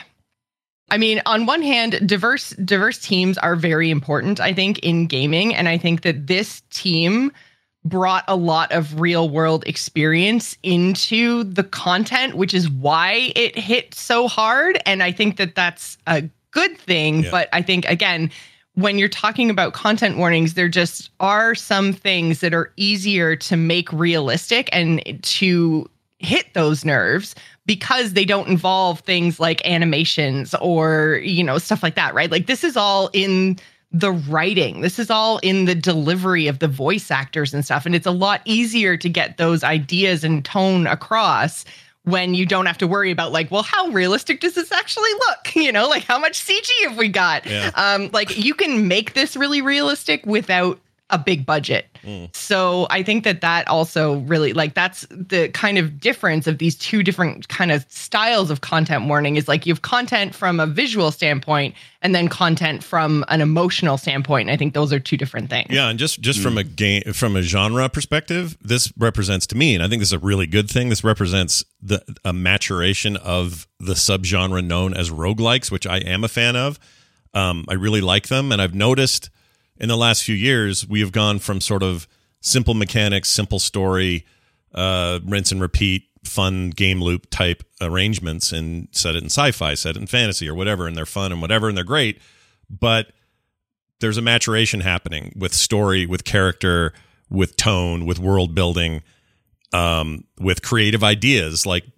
I mean, on one hand, diverse diverse teams are very important, I think, in gaming, and I think that this team brought a lot of real world experience into the content, which is why it hit so hard. And I think that that's a good thing. Yeah. But I think, again, when you're talking about content warnings, there just are some things that are easier to make realistic and to hit those nerves because they don't involve things like animations or, you know, stuff like that, right? Like this is all in the writing. This is all in the delivery of the voice actors and stuff. And it's a lot easier to get those ideas and tone across when you don't have to worry about like, well, how realistic does this actually look? You know, like how much C G have we got? Yeah. Um, like you can make this really realistic without a big budget. Mm. So I think that that also really like that's the kind of difference of these two different kind of styles of content warning is like you have content from a visual standpoint and then content from an emotional standpoint. And I think those are two different things. Yeah, and just just from a game from a genre perspective, this represents to me, and I think this is a really good thing. This represents the a maturation of the subgenre known as roguelikes, which I am a fan of. Um, I really like them, and I've noticed in the last few years, we have gone from sort of simple mechanics, simple story, uh, rinse and repeat, fun game loop type arrangements and set it in sci-fi, set it in fantasy or whatever, and they're fun and whatever, and they're great. But there's a maturation happening with story, with character, with tone, with world building, um, with creative ideas like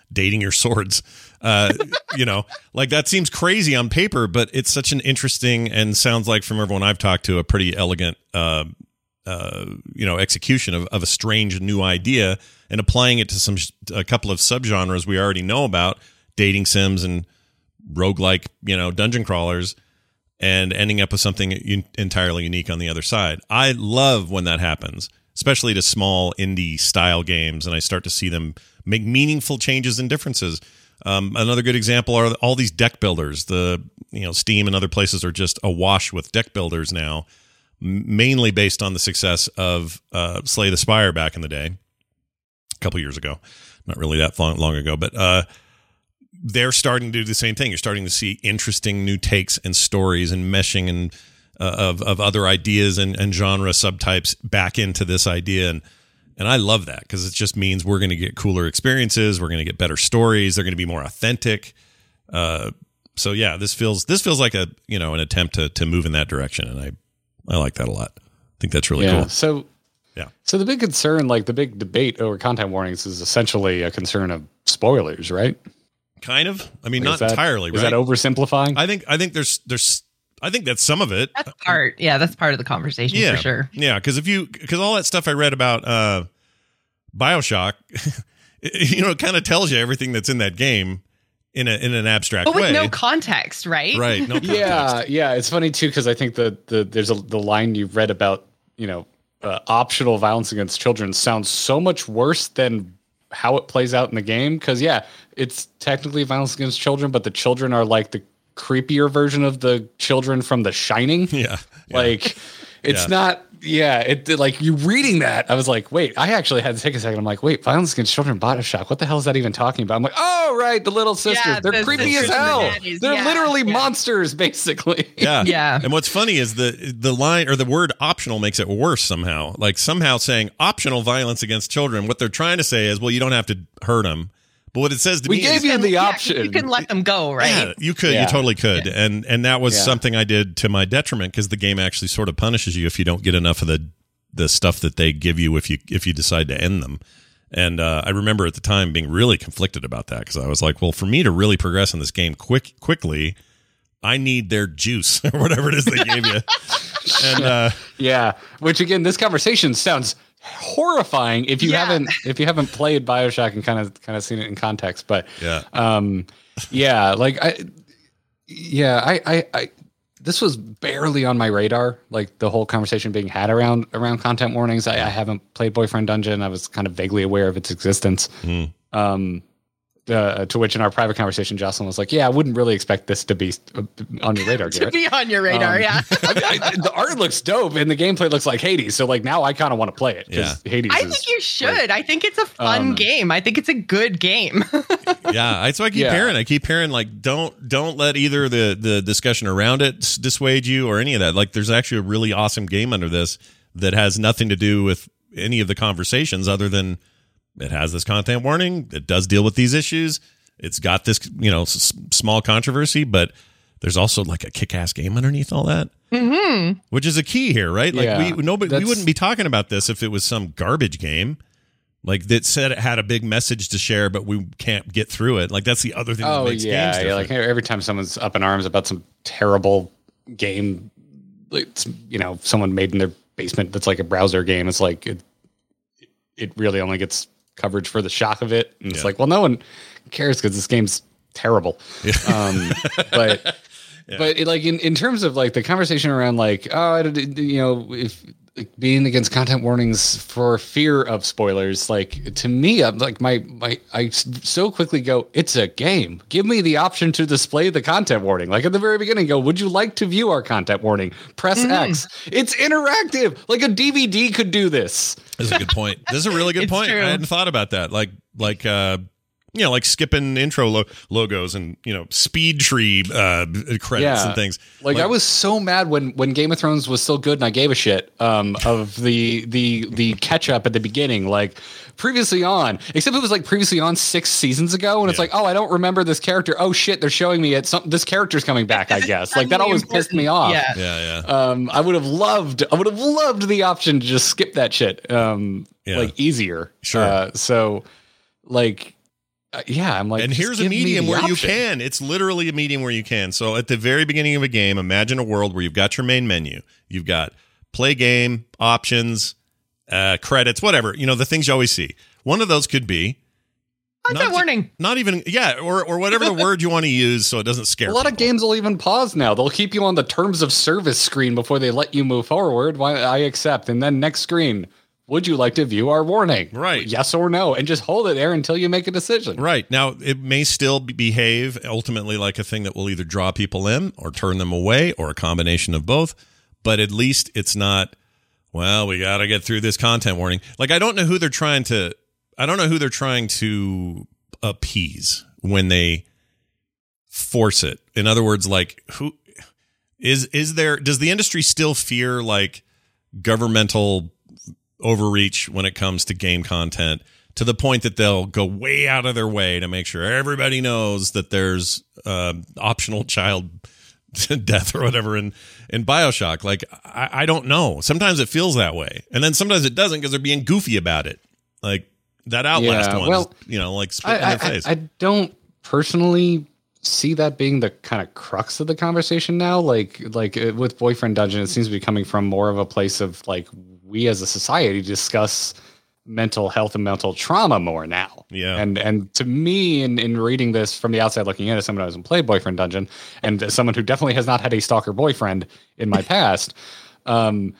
dating your swords. Uh, you know, like that seems crazy on paper, but it's such an interesting and sounds like from everyone I've talked to a pretty elegant, uh, uh, you know, execution of, of a strange new idea and applying it to some a couple of subgenres we already know about, dating sims and roguelike, you know, dungeon crawlers, and ending up with something un- entirely unique on the other side. I love when that happens, especially to small indie style games, and I start to see them make meaningful changes and differences. Um, another good example are all these deck builders. The you know Steam and other places are just awash with deck builders now, m- mainly based on the success of uh, Slay the Spire back in the day, a couple years ago, not really that long, long ago, but uh, they're starting to do the same thing. You're starting to see interesting new takes and stories and meshing and uh, of of other ideas and, and genre subtypes back into this idea. And And I love that because it just means we're going to get cooler experiences. We're going to get better stories. They're going to be more authentic. Uh, so yeah, this feels this feels like a you know an attempt to to move in that direction, and I I like that a lot. I think that's really yeah. cool. So yeah. So the big concern, like the big debate over content warnings, is essentially a concern of spoilers, right? Kind of. I mean, Like, not is that, entirely. Is right? that oversimplifying? I think I think there's there's I think that's some of it. That's part. Yeah, that's part of the conversation yeah, for sure. Yeah, because if you because all that stuff I read about uh, BioShock, you know, it kind of tells you everything that's in that game in a in an abstract But with way. no context, right? Right. No context. Yeah, yeah. It's funny too because I think the the there's a the line you read about you know uh, optional violence against children sounds so much worse than how it plays out in the game. Because yeah, it's technically violence against children, but the children are like the creepier version of the children from The Shining. Yeah. yeah. Like it's Yeah. not. Yeah, it it- like you reading that, I was like, wait, I actually had to take a second. I'm like, wait, violence against children, BioShock. What the hell is that even talking about? I'm like, oh right, the little sisters. Yeah, They're the creepy as sisters and the hell. daddies. They're Yeah, literally yeah. monsters, basically. Yeah. Yeah. And what's funny is the the line or the word optional makes it worse somehow. Like somehow saying optional violence against children, what they're trying to say is, well, you don't have to hurt them. But what it says to We me gave is, you the Yeah, option. you can let them go, right? yeah, you could, Yeah. you totally could. And and that was Yeah. something I did to my detriment because the game actually sort of punishes you if you don't get enough of the the stuff that they give you if you if you decide to end them. And uh, I remember at the time being really conflicted about that because I was like, well, for me to really progress in this game quick quickly, I need their juice or whatever it is they gave you. And uh, Yeah, which again, this conversation sounds horrifying if you Yeah. haven't if you haven't played BioShock and kind of kind of seen it in context. But yeah, um, yeah, like I, yeah, I, I, I, this was barely on my radar. Like the whole conversation being had around around content warnings. I, I haven't played Boyfriend Dungeon. I was kind of vaguely aware of its existence. Mm. Um, uh, to which in our private conversation, Jocelyn was like, "Yeah, I wouldn't really expect this to be uh, on your radar, To Garrett." be on your radar, Um, yeah. I mean, I, the art looks dope and the gameplay looks like Hades. So like now I kind of want to play it because Hades. I is, think you should. I think it's a fun Um, game. I think it's a good game. yeah. I, so I keep Yeah. hearing, I keep hearing like, don't don't let either the the discussion around it s- dissuade you or any of that. Like, there's actually a really awesome game under this that has nothing to do with any of the conversations other than it has this content warning. It does deal with these issues. It's got this, you know, s- small controversy, but there's also like a kick-ass game underneath all that, Mm-hmm. which is a key here, right? Like Yeah, we nobody we that's- wouldn't be talking about this if it was some garbage game, like that said it had a big message to share, but we can't get through it. Like that's the other thing that oh makes yeah, games yeah. Like different. every time someone's up in arms about some terrible game, like, it's, you know, someone made in their basement that's like a browser game. It's like it, it really only gets coverage for the shock of it, and it's Yeah. like, well, no one cares because this game's terrible. Um, but but it, like in, in terms of like the conversation around like oh I don't- you know if like, being against content warnings for fear of spoilers, like to me I'm like my my I s- so quickly go, it's a game, give me the option to display the content warning. Like at the very beginning, go, would you like to view our content warning? Press X. It's interactive. Like a D V D could do this. That's a good point. This is a really good It's point. true. I hadn't thought about that. Like, like, uh, you know, like skipping intro lo- logos and, you know, speed tree uh, credits Yeah. and things. Like, I was so mad when when Game of Thrones was still good and I gave a shit um, of the the the catch up at the beginning, like previously on, except it was like previously on six seasons ago, and it's Yeah. like, oh, I don't remember this character. Oh shit, they're showing me it. Some this character's coming back. I guess like that Suddenly always pissed me important. off. Yeah. Yeah, yeah. Um, I would have loved, I would have loved the option to just skip that shit, um, Yeah. like easier. Sure. Uh, so, like, Uh, yeah, I'm like, and just here's a give me medium the where you option. can. It's literally a medium where you can. So at the very beginning of a game, imagine a world where you've got your main menu. You've got play game, options, uh, credits, whatever. You know, the things you always see. One of those could be Content warning. Not even, yeah, or or whatever the word you want to use so it doesn't scare A lot people. of games will even pause now. They'll keep you on the terms of service screen before they let you move forward. Why I accept. And then next screen, would you like to view our warning? Right. Yes or no. And just hold it there until you make a decision. Right. Now, it may still be- behave ultimately like a thing that will either draw people in or turn them away or a combination of both. But at least it's not, well, we got to get through this content warning. Like, I don't know who they're trying to, I don't know who they're trying to appease when they force it. In other words, like, who is, is there, does the industry still fear like governmental overreach when it comes to game content to the point that they'll go way out of their way to make sure everybody knows that there's uh, optional child death or whatever in, in BioShock? Like, I, I don't know. Sometimes it feels that way. And then sometimes it doesn't because they're being goofy about it. Like that Outlast Yeah, one, well, you know, like spit in I, their I, face. I don't personally see that being the kind of crux of the conversation now. Like, like uh, with Boyfriend Dungeon, it seems to be coming from more of a place of like, we as a society discuss mental health and mental trauma more now. Yeah. And and to me, in, in reading this from the outside looking in, as someone who hasn't played Boyfriend Dungeon, and as someone who definitely has not had a stalker boyfriend in my past, um,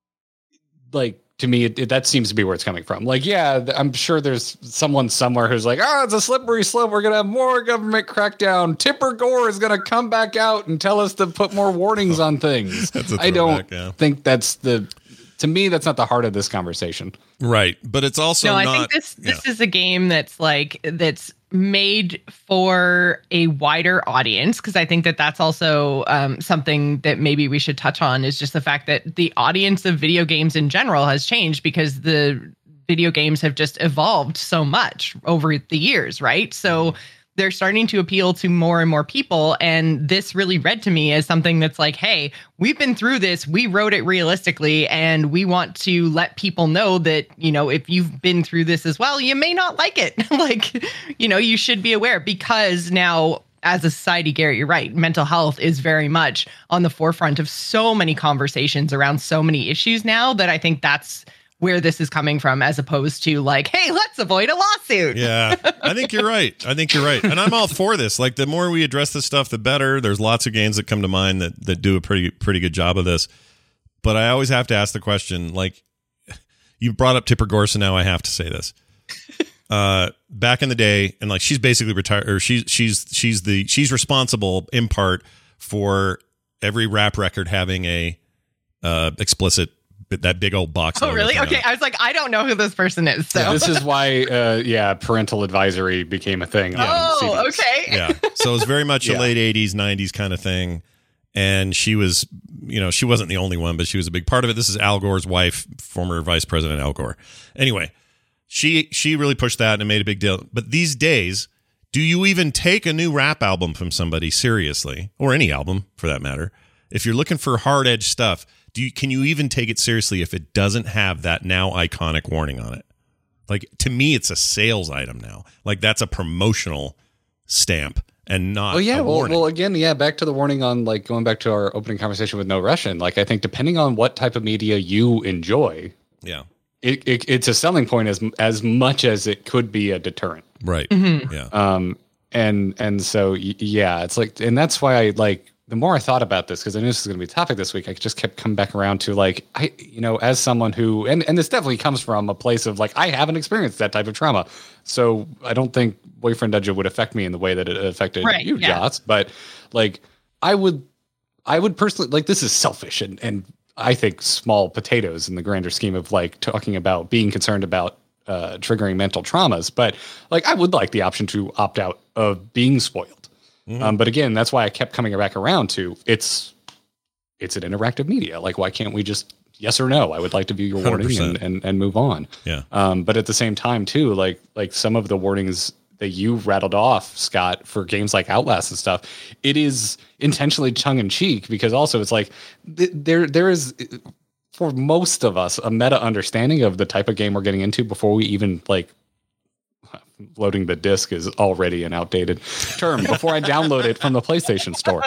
like, to me, it, it, that seems to be where it's coming from. Like, yeah, I'm sure there's someone somewhere who's like, oh, it's a slippery slope. We're going to have more government crackdown. Tipper Gore is going to come back out and tell us to put more warnings on things. That's a I don't throwback, yeah. think that's the, to me, that's not the heart of this conversation. Right. But it's also No, I not. think this this yeah. is a game that's like that's made for a wider audience, because I think that that's also um, something that maybe we should touch on, is just the fact that the audience of video games in general has changed because the video games have just evolved so much over the years, right? So they're starting to appeal to more and more people. And this really read to me as something that's like, hey, we've been through this. We wrote it realistically. And we want to let people know that, you know, if you've been through this as well, you may not like it. Like, you know, you should be aware, because now as a society, Garrett, you're right. Mental health is very much on the forefront of so many conversations around so many issues now, that I think that's where this is coming from, as opposed to like, hey, let's avoid a lawsuit. Yeah, I think you're right. I think you're right. And I'm all for this. Like, the more we address this stuff, the better. There's lots of games that come to mind that, that do a pretty, pretty good job of this. But I always have to ask the question, like, you brought up Tipper Gore, so now I have to say this. Uh, back in the day, and like, she's basically retired, or she's, she's, she's the, she's responsible in part for every rap record having a, uh, explicit, that big old box. Oh, really? Okay. I was like, I don't know who this person is. So Yeah, this is why, uh, yeah, parental advisory became a thing. on oh, C Ds. okay. Yeah. So it was very much Yeah. a late eighties, nineties kind of thing. And she was, you know, she wasn't the only one, but she was a big part of it. This is Al Gore's wife, former Vice President Al Gore. Anyway, she she really pushed that and made a big deal. But these days, do you even take a new rap album from somebody seriously, or any album for that matter? If you're looking for hard edge stuff, do you, can you even take it seriously if it doesn't have that now iconic warning on it? Like, to me, it's a sales item now. Like, that's a promotional stamp and not Well, yeah. a Well, warning. well, again, yeah. Back to the warning on, like, going back to our opening conversation with No Russian. Like, I think depending on what type of media you enjoy, yeah. it, it it's a selling point as as much as it could be a deterrent. Right. Mm-hmm. Yeah. Um, and and so y- yeah, it's like, and that's why I like. The more I thought about this, because I knew this was going to be a topic this week, I just kept coming back around to like, I, you know, as someone who, and, and this definitely comes from a place of like, I haven't experienced that type of trauma. So I don't think Boyfriend Dungeon would affect me in the way that it affected Right, you, yeah. Jots. But like, I would, I would personally, like, this is selfish and, and I think small potatoes in the grander scheme of like talking about being concerned about uh, triggering mental traumas. But like, I would like the option to opt out of being spoiled. Um, but again, that's why I kept coming back around to it's it's an interactive media. Like, why can't we just yes or no? I would like to view your warning and, and, and move on. Yeah. Um, but at the same time, too, like like some of the warnings that you rattled off, Scott, for games like Outlast and stuff, it is intentionally tongue in cheek, because also it's like th- there there is, for most of us, a meta understanding of the type of game we're getting into before we even like loading the disc is already an outdated term. Before I download it from the PlayStation Store,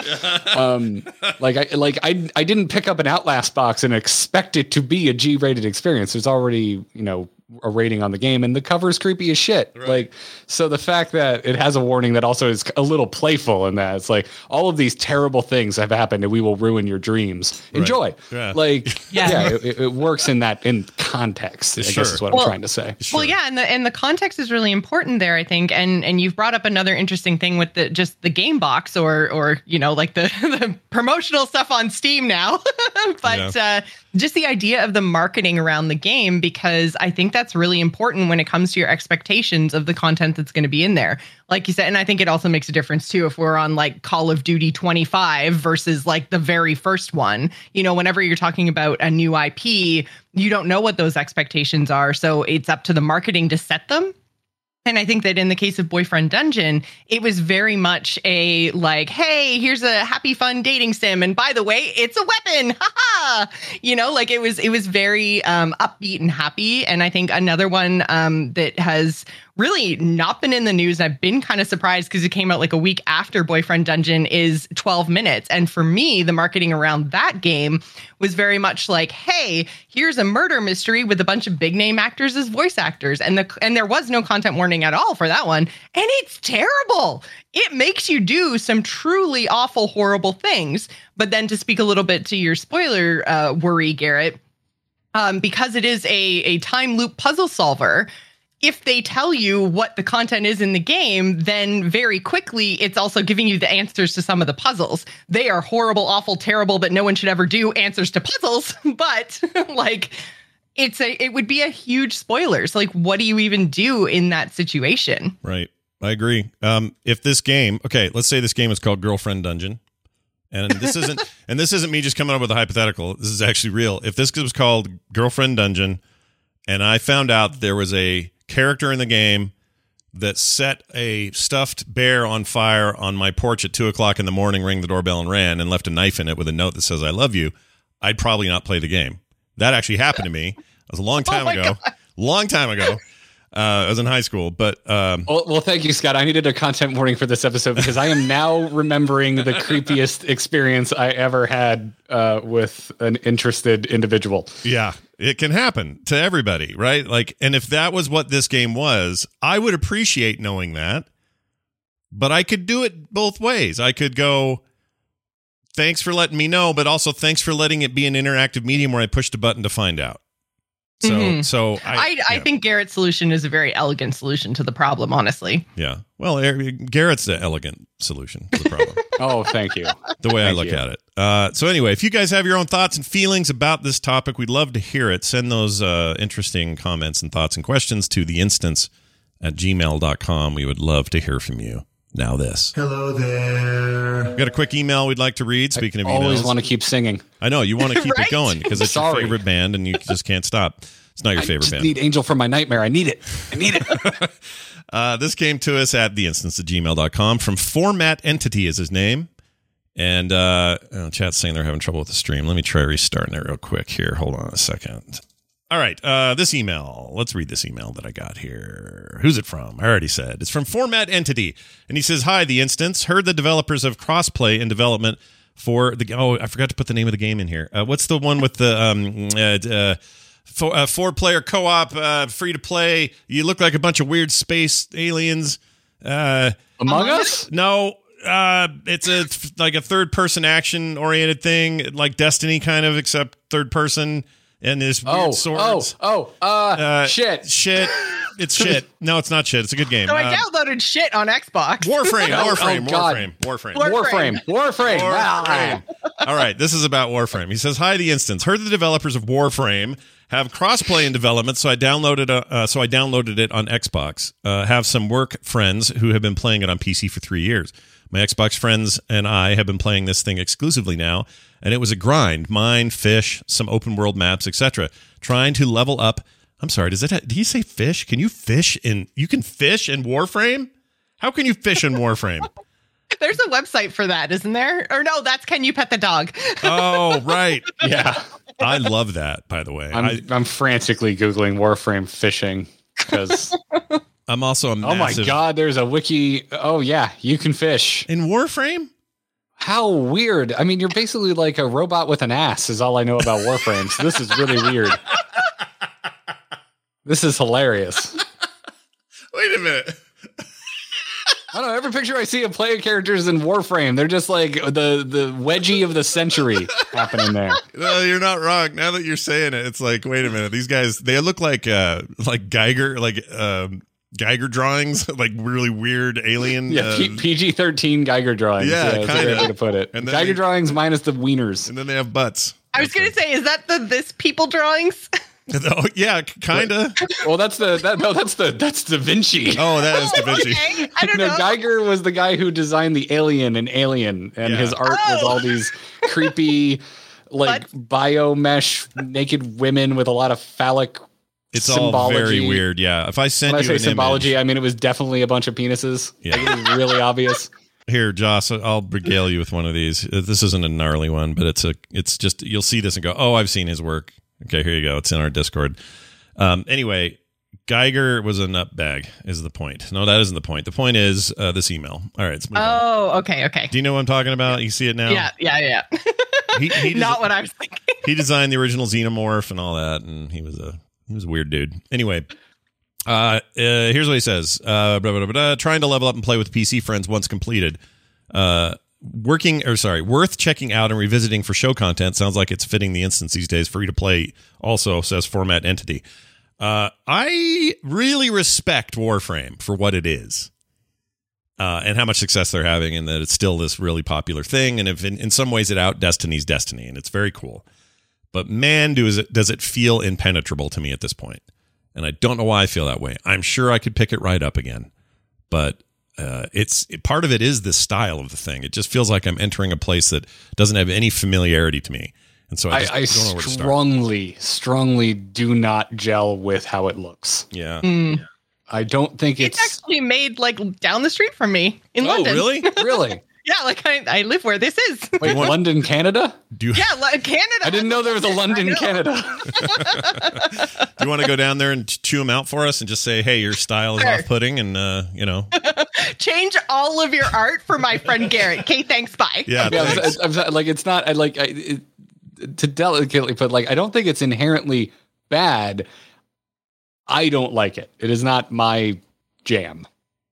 um, like I like I I didn't pick up an Outlast box and expect it to be a G-rated experience. There's already, you know, a rating on the game, and the cover is creepy as shit. Right. Like, so the fact that it has a warning that also is a little playful in that it's like all of these terrible things have happened and we will ruin your dreams. Right. Enjoy. Yeah. Like, yeah, yeah it, it works in that in context. I sure. guess is what well, I'm trying to say. Sure. Well, yeah, and the and the context is really important there, I think. And and you've brought up another interesting thing with the just the game box or or you know like the, the promotional stuff on Steam now, but yeah. uh, just the idea of the marketing around the game, because I think that's really important when it comes to your expectations of the content that's going to be in there. Like you said, and I think it also makes a difference too if we're on like Call of Duty twenty-five versus like the very first one. You know, whenever you're talking about a new I P, you don't know what those expectations are. So it's up to the marketing to set them. And I think that in the case of Boyfriend Dungeon, it was very much a like, hey, here's a happy, fun dating sim. And by the way, it's a weapon. Ha ha. You know, like it was it was very um, upbeat and happy. And I think another one um, that has really not been in the news, I've been kind of surprised because it came out like a week after Boyfriend Dungeon, is twelve minutes. And for me, the marketing around that game was very much like, hey, here's a murder mystery with a bunch of big name actors as voice actors. And the and there was no content warning at all for that one. And it's terrible. It makes you do some truly awful, horrible things. But then to speak a little bit to your spoiler uh, worry, Garrett, um, because it is a, a time loop puzzle solver, if they tell you what the content is in the game, then very quickly, it's also giving you the answers to some of the puzzles. They are horrible, awful, terrible, that no one should ever do answers to puzzles. But like, it's a, it would be a huge spoiler. So like, what do you even do in that situation? Right. I agree. Um, if this game, okay, let's say this game is called Girlfriend Dungeon. And this isn't, and this isn't me just coming up with a hypothetical. This is actually real. If this was called Girlfriend Dungeon and I found out there was a character in the game that set a stuffed bear on fire on my porch at two o'clock in the morning, rang the doorbell and ran, and left a knife in it with a note that says, I love you, I'd probably not play the game. That actually happened to me. It was a long time oh ago. God. Long time ago. Uh, I was in high school, but um, well, well, thank you, Scott. I needed a content warning for this episode because I am now remembering the creepiest experience I ever had uh, with an interested individual. Yeah, it can happen to everybody, right? Like, and if that was what this game was, I would appreciate knowing that. But I could do it both ways. I could go, thanks for letting me know, but also thanks for letting it be an interactive medium where I pushed a button to find out. So, mm-hmm. so I, I, I yeah. think Garrett's solution is a very elegant solution to the problem, honestly. Yeah. Well, Garrett's the elegant solution to the problem. Oh, thank you. The way thank I look you. at it. Uh, so anyway, if you guys have your own thoughts and feelings about this topic, we'd love to hear it. Send those uh, interesting comments and thoughts and questions to the instance at gmail dot com. We would love to hear from you. Now this. Hello there. We've got a quick email we'd like to read. Speaking I of emails. always want to keep singing. I know. You want to keep right? it going because it's Sorry. your favorite band and you just can't stop. It's not your I favorite just band. need Angel from my nightmare. I need it. I need it. uh, this came to us at the instance at gmail dot com from Format Entity is his name. And uh, oh, chat's saying they're having trouble with the stream. Let me try restarting it real quick here. Hold on a second. All right. Uh, this email. Let's read this email that I got here. Who's it from? I already said. It's from Format Entity. And he says, hi, the instance. Heard the developers of Crossplay in development for the... Oh, I forgot to put the name of the game in here. Uh, what's the one with the... Um, uh, uh, Four, uh, four-player co-op, uh, free-to-play. You look like a bunch of weird space aliens. Uh, Among Us? No, uh, it's a like a third-person action-oriented thing, like Destiny kind of, except third-person. And there's weird oh, swords. Oh, oh, uh, uh, shit. Shit. It's shit. No, it's not shit. It's a good game. So I uh, downloaded shit on Xbox. Warframe, Oh, Warframe, oh, God. Warframe, Warframe. Warframe. Warframe. Warframe. All right, this is about Warframe. He says, "Hi, the instance. Heard the developers of Warframe have crossplay in development, so I downloaded a, uh, so I downloaded it on Xbox. Uh, have some work friends who have been playing it on P C for three years. My Xbox friends and I have been playing this thing exclusively now, and it was a grind. Mine, fish, some open world maps, et cetera. Trying to level up." I'm sorry. Does that? Do you say fish? Can you fish in? You can fish in Warframe? How can you fish in Warframe? There's a website for that, isn't there? Or no, that's Can You Pet the Dog? Oh, right. Yeah. I love that, by the way. I'm, I, I'm frantically Googling Warframe fishing because I'm also a Oh massive... my God, there's a wiki. Oh yeah, you can fish. In Warframe? How weird. I mean, you're basically like a robot with an ass is all I know about Warframe. So this is really weird. This is hilarious. Wait a minute. I don't know. Every picture I see of player characters in Warframe, they're just like the, the wedgie of the century happening there. No, you're not wrong. Now that you're saying it, it's like, wait a minute. These guys, they look like uh, like Geiger, like um, Geiger drawings, like really weird alien. Yeah, uh, P G thirteen Geiger drawings. Yeah, that's a kinda. great way to put it. And then Geiger they- drawings minus the wieners. And then they have butts. I was going to say, is that the this people drawings? Oh, yeah, kind of. Well, that's the that no, that's the that's Da Vinci. Oh, that is Da Vinci. Okay, I don't No, know. Geiger was the guy who designed the alien in Alien, and Yeah. his art was Oh. all these creepy, like biomesh naked women with a lot of phallic. It's symbology. all very weird. Yeah. If I send When I you say an symbology, image, I mean it was definitely a bunch of penises. Yeah. Like, it was really obvious. here, Joss, I'll regale you with one of these. This isn't a gnarly one, but it's a. It's just you'll see this and go, oh, I've seen his work. Okay, here you go. It's in our Discord. Um, anyway, Geiger was a nutbag. Is the point? No, that isn't the point. The point is uh, this email. All right, let's move on. Oh, okay, okay. Do you know what I'm talking about? You see it now. Yeah, yeah, yeah. He, he Not desi- what I was thinking. he designed the original Xenomorph and all that, and he was a he was a weird dude. Anyway, uh, uh, here's what he says: uh, blah, blah, blah, blah, trying to level up and play with P C friends once completed. Uh, working or sorry, worth checking out and revisiting for show content. Sounds like it's fitting the instance these days. Free to play. Also says Format Entity. Uh, I really respect Warframe for what it is. Uh, and how much success they're having, and that it's still this really popular thing. And if in, in some ways it out Destiny's Destiny, and it's very cool. But man, does it does it feel impenetrable to me at this point. And I don't know why I feel that way. I'm sure I could pick it right up again. But uh, it's part of it is the style of the thing. It just feels like I'm entering a place that doesn't have any familiarity to me. And so I, just I, I don't know where to start. strongly, strongly do not gel with how it looks. Yeah. Mm. I don't think It's it's, actually made like down the street from me in Oh, London. really? really. Yeah, like I, I live where this is. Wait, London, Canada? Do you, Yeah, like Canada. I didn't know there was a London, I know. Canada. do you want to go down there and chew them out for us and just say, hey, your style is Sure. off-putting, and, uh, you know. Change all of your art for my friend Garrett. Okay, thanks. Bye. Yeah, Yeah, thanks. I'm, I'm, like it's not. I like I, it, to delicately put. Like I don't think it's inherently bad. I don't like it. It is not my jam.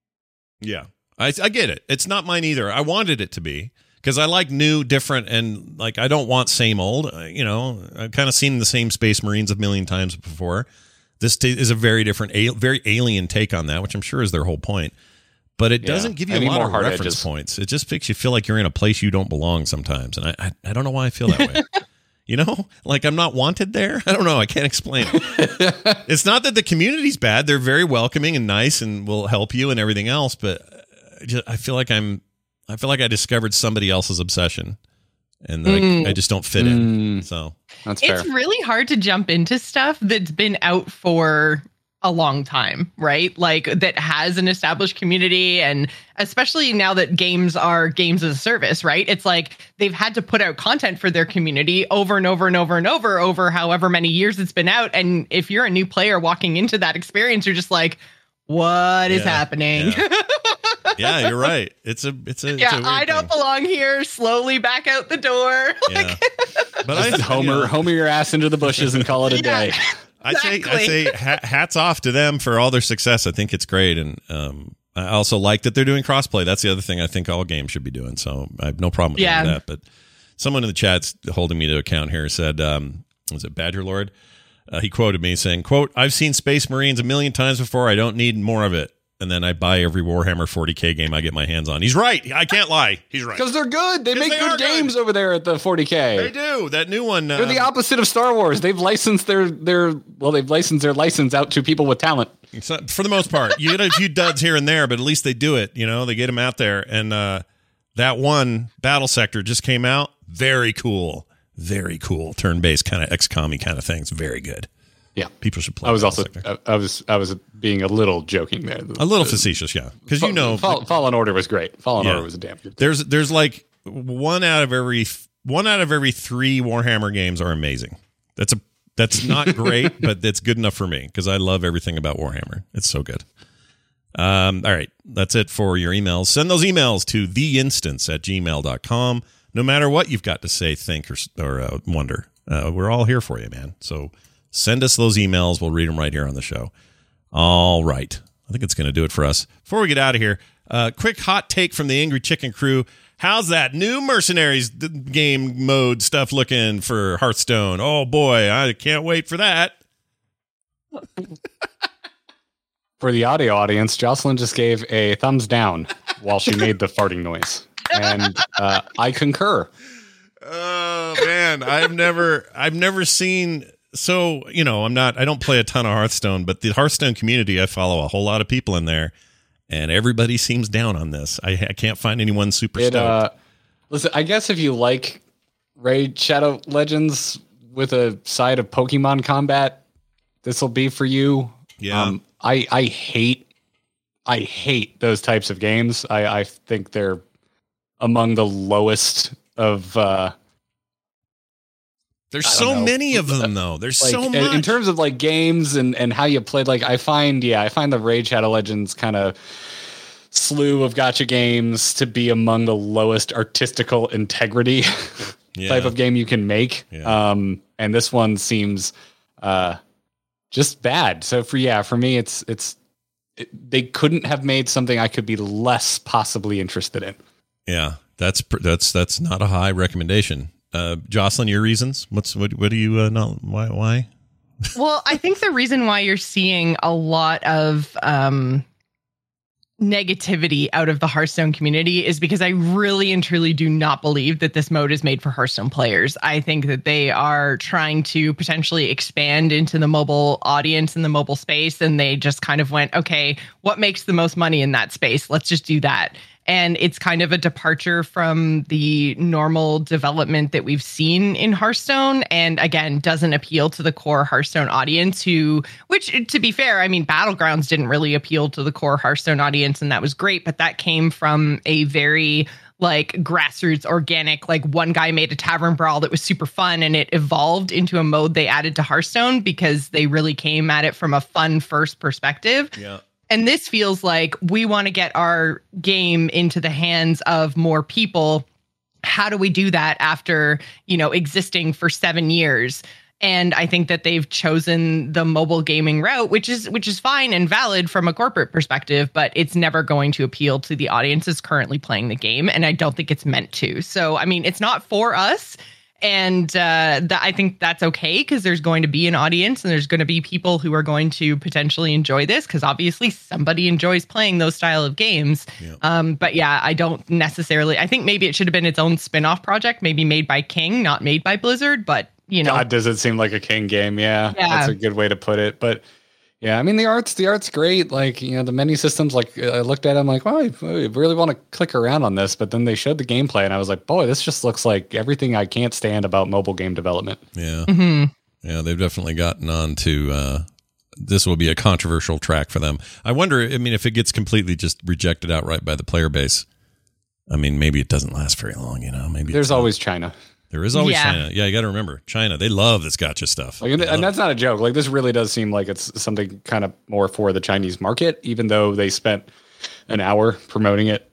Yeah, I, I get it. It's not mine either. I wanted it to be because I like new, different, and like I don't want same old. Uh, you know, I've kind of seen the same Space Marines a million times before. This t- is a very different, a- very alien take on that, which I'm sure is their whole point. But it Yeah. doesn't give you I a need lot more of hard reference edges. points. It just makes you feel like you're in a place you don't belong sometimes, and I, I, I don't know why I feel that way. You know, like I'm not wanted there. I don't know. I can't explain it. It's not that the community's bad. They're very welcoming and nice and will help you and everything else. But I, just, I feel like I'm, I feel like I discovered somebody else's obsession and like, Mm. I just don't fit in. Mm, So that's fair. It's really hard to jump into stuff that's been out for a long time, right? Like that has an established community, and especially now that games are games as a service, right? It's like they've had to put out content for their community over and over and over and over over however many years it's been out. And if you're a new player walking into that experience, you're just like, what is Yeah, happening? yeah. Yeah, you're right. It's a, it's a, it's a Yeah, weird I don't thing. belong here. Slowly back out the door. Yeah. But I, Just homer, you know, homer your ass into the bushes and call it a Yeah. day. I'd say, I'd Exactly. say ha- hats off to them for all their success. I think it's great. And um, I also like that they're doing crossplay. That's the other thing I think all games should be doing. So I have no problem with Yeah. that. But someone in the chat's holding me to account here said, um, was it Badger Lord? Uh, he quoted me saying, quote, I've seen Space Marines a million times before. I don't need more of it. And then I buy every Warhammer forty K game I get my hands on. He's right. I can't lie. He's right. Because they're good. They 'Cause make they good are good. games over there at the forty K. They do. That new one. They're the um, opposite of Star Wars. They've licensed their their well, they've licensed their license out to people with talent. So, for the most part, you get a few duds here and there, but at least they do it. You know, they get them out there. And uh, that one battle sector just came out. Very cool. Very cool. Turn-based kind of X COM-y kind of thing. It's very good. Yeah, People should play. I was Battle also Sector. I, I was I was being a little joking there. a little facetious, yeah, because you know, Fall, Fallen Order was great. Fallen Yeah. Order was a damn good. there's there's like one out of every one out of every three Warhammer games are amazing. That's a that's not great, but it's good enough for me because I love everything about Warhammer. It's so good. Um, all right. That's it for your emails. Send those emails to the instance at gmail dot com. No matter what you've got to say, think, or, or uh, wonder. Uh, we're all here for you, man. So send us those emails. We'll read them right here on the show. All right. I think it's going to do it for us. Before we get out of here, uh, quick hot take from the Angry Chicken crew. How's that new Mercenaries d- game mode stuff looking for Hearthstone? Oh, boy. I can't wait for that. For the audio audience, Jocelyn just gave a thumbs down while she made the farting noise. And uh, I concur. Oh, man. I've never, I've never seen... So, you know, I'm not, I don't play a ton of Hearthstone, but the Hearthstone community, I follow a whole lot of people in there, and everybody seems down on this. I, I can't find anyone super it, stoked. Uh, listen, I guess if you like Raid Shadow Legends with a side of Pokemon combat, this will be for you. Yeah. Um, I, I hate, I hate those types of games. I, I think they're among the lowest of, uh, There's I so don't know. many of them, though. There's like, so in- much. in terms of like games and, and how you played. Like I find, yeah, I find the Raid Shadow Legends kind of slew of gacha games to be among the lowest artistical integrity Yeah. type of game you can make. Yeah. Um, and this one seems uh, just bad. So for yeah, for me, it's it's it, they couldn't have made something I could be less possibly interested in. Yeah, that's pr- that's that's not a high recommendation. Uh, Jocelyn, your reasons? What's what? What do you uh, not? Why? Why? Well, I think the reason why you're seeing a lot of um, negativity out of the Hearthstone community is because I really and truly do not believe that this mode is made for Hearthstone players. I think that they are trying to potentially expand into the mobile audience and the mobile space, and they just kind of went, okay, what makes the most money in that space? Let's just do that. And it's kind of a departure from the normal development that we've seen in Hearthstone. And again, doesn't appeal to the core Hearthstone audience who, which to be fair, I mean, Battlegrounds didn't really appeal to the core Hearthstone audience. And that was great. But that came from a very like grassroots organic, like one guy made a tavern brawl that was super fun and it evolved into a mode they added to Hearthstone because they really came at it from a fun first perspective. Yeah. And this feels like we want to get our game into the hands of more people. How do we do that after, you know, existing for seven years? And I think that they've chosen the mobile gaming route, which is which is fine and valid from a corporate perspective, but it's never going to appeal to the audiences currently playing the game. And I don't think it's meant to. So, I mean, it's not for us. And uh, th- I think that's okay because there's going to be an audience and there's going to be people who are going to potentially enjoy this because obviously somebody enjoys playing those style of games. Yeah. Um, but yeah, I don't necessarily. I think maybe it should have been its own spin-off project, maybe made by King, not made by Blizzard. But, you know, God, does it seem like a King game? Yeah, Yeah. That's a good way to put it. But yeah, I mean, the art's the art's great. Like, you know, the menu systems, like I looked at them like, well, I, I really want to click around on this. But then they showed the gameplay and I was like, boy, this just looks like everything I can't stand about mobile game development. Yeah. mhm. Yeah, they've definitely gotten on to uh, this will be a controversial track for them. I wonder, I mean, if it gets completely just rejected outright by the player base, I mean, maybe it doesn't last very long, you know? Maybe There's it's, always China. there is always Yeah. China. Yeah, you got to remember, China, they love this gotcha stuff. Like, and, They and love that's not a joke. Like, this really does seem like it's something kind of more for the Chinese market, even though they spent an hour promoting it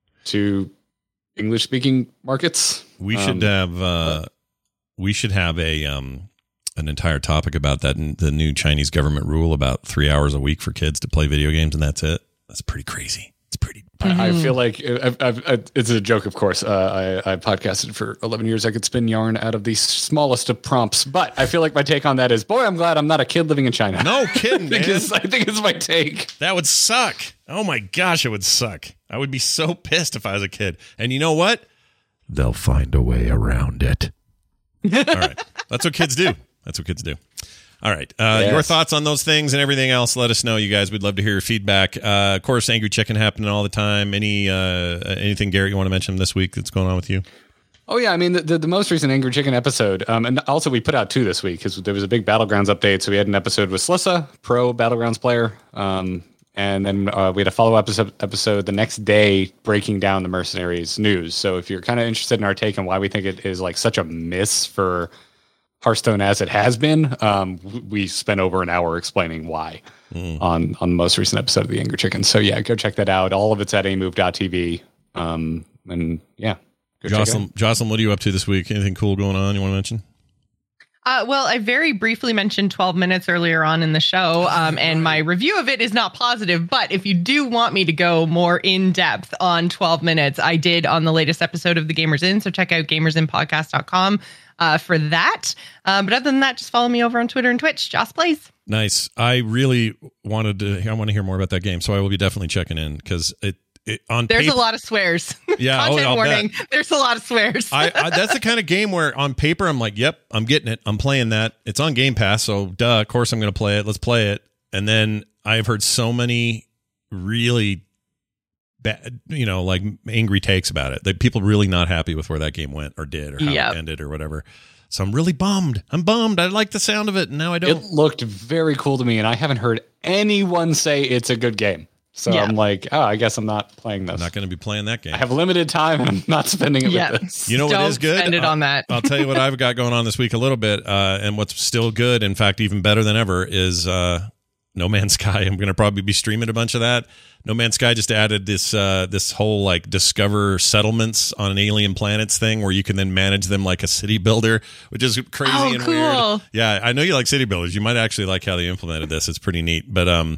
to English speaking markets. We Um, should have uh, we should have a um, an entire topic about that and the new Chinese government rule about three hours a week for kids to play video games, and that's it. That's pretty crazy. It's pretty. I, I feel like I've, I've, I, it's a joke, of course. Uh, I, I podcasted for eleven years. I could spin yarn out of the smallest of prompts, but I feel like my take on that is, boy, I'm glad I'm not a kid living in China. No kidding, I think man. it's, I think it's my take. That would suck. Oh my gosh, it would suck. I would be so pissed if I was a kid. And you know what? They'll find a way around it. All right. That's what kids do. That's what kids do. All right. Uh, Yes. Your thoughts on those things and everything else, let us know, you guys. We'd love to hear your feedback. Uh, of course, Angry Chicken happening all the time. Any uh, anything, Garrett, you want to mention this week that's going on with you? Oh yeah, I mean the, the, the most recent Angry Chicken episode, um, and also we put out two this week because there was a big Battlegrounds update. So we had an episode with Slissa, pro Battlegrounds player, um, and then uh, we had a follow up episode, episode the next day breaking down the Mercenaries news. So if you're kind of interested in our take on why we think it is like such a miss for Hearthstone as it has been. Um, we spent over an hour explaining why mm. on on the most recent episode of the Angry Chicken. So yeah, go check that out. All of it's at a move dot t v. Um, and yeah, go Jocelyn, Jocelyn, what are you up to this week? Anything cool going on you want to mention? Uh, well, I very briefly mentioned twelve minutes earlier on in the show, um, and my review of it is not positive. But if you do want me to go more in depth on twelve minutes, I did on the latest episode of The Gamers Inn. So check out gamers in podcast dot com uh, for that. Uh, but other than that, just follow me over on Twitter and Twitch. Joss Plays. Nice. I really wanted to. I want to hear more about that game, so I will be definitely checking in because it. It, on There's paper, a lot of swears. Yeah, Content oh, warning. Bet. There's a lot of swears. I, I, that's the kind of game where on paper I'm like, yep, I'm getting it. I'm playing that. It's on Game Pass, so duh, of course I'm going to play it. Let's play it. And then I've heard so many really bad, you know, like angry takes about it. That people really not happy with where that game went or did or how yep. it ended or whatever. So I'm really bummed. I'm bummed. I like the sound of it, and now I don't. It looked very cool to me, and I haven't heard anyone say it's a good game. So yeah. I'm like, oh, I guess I'm not playing this. I'm not going to be playing that game. I have limited time, and I'm not spending it yeah. with this. You know Don't what is good? Spend it I'll, on that. I'll tell you what I've got going on this week a little bit, uh, and what's still good, in fact, even better than ever, is uh, No Man's Sky. I'm going to probably be streaming a bunch of that. No Man's Sky just added this uh, this whole like discover settlements on an alien planets thing where you can then manage them like a city builder, which is crazy oh, and cool. weird. Yeah, I know you like city builders. You might actually like how they implemented this. It's pretty neat. But um,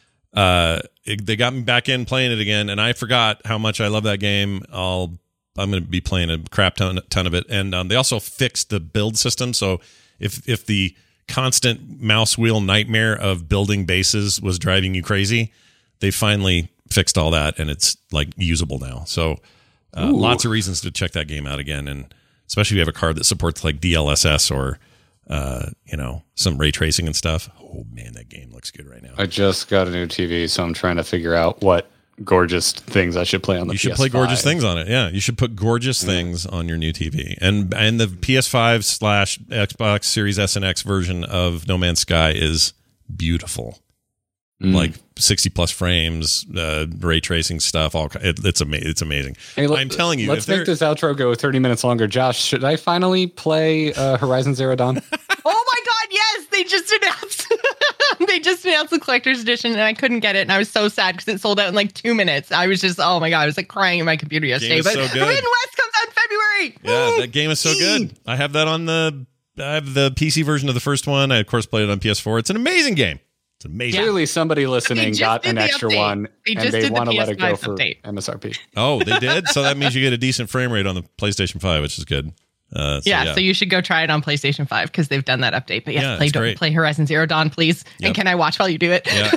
uh, it, they got me back in playing it again, and I forgot how much I love that game. I'll I'm going to be playing a crap ton, ton of it, and um, they also fixed the build system. So if if the constant mouse wheel nightmare of building bases was driving you crazy, they finally fixed all that, and it's like usable now. So uh, lots of reasons to check that game out again, and especially if you have a card that supports like D L S S or uh, you know, some ray tracing and stuff. Oh man, that game looks good right now. I just got a new T V, so I'm trying to figure out what gorgeous things I should play on the you should P S five. Play gorgeous things on it. Yeah, you should put gorgeous mm. things on your new T V. And and the P S five slash Xbox Series S and X version of No Man's Sky is beautiful. Mm. Like sixty plus frames, uh, ray tracing stuff. All it, it's amazing. It's amazing. Hey, I'm telling you, let's make this outro go thirty minutes longer. Josh, should I finally play uh, Horizon Zero Dawn? Oh my God! Yes, they just announced. they just announced the collector's edition, and I couldn't get it, and I was so sad because it sold out in like two minutes. I was just, oh my God, I was like crying in my computer yesterday. But so Forbidden West comes out in February. Yeah, that game is so good. I have that on the. I have the P C version of the first one. I of course played it on P S four. It's an amazing game. It's amazing. Clearly, somebody listening got an extra update. one, they and they want to let it go for update. M S R P. Oh, they did? So that means you get a decent frame rate on the PlayStation five, which is good. Uh, so yeah, yeah, so you should go try it on PlayStation five because they've done that update. But yeah, yeah play, don't, play Horizon Zero Dawn, please. Yep. And can I watch while you do it? Yeah.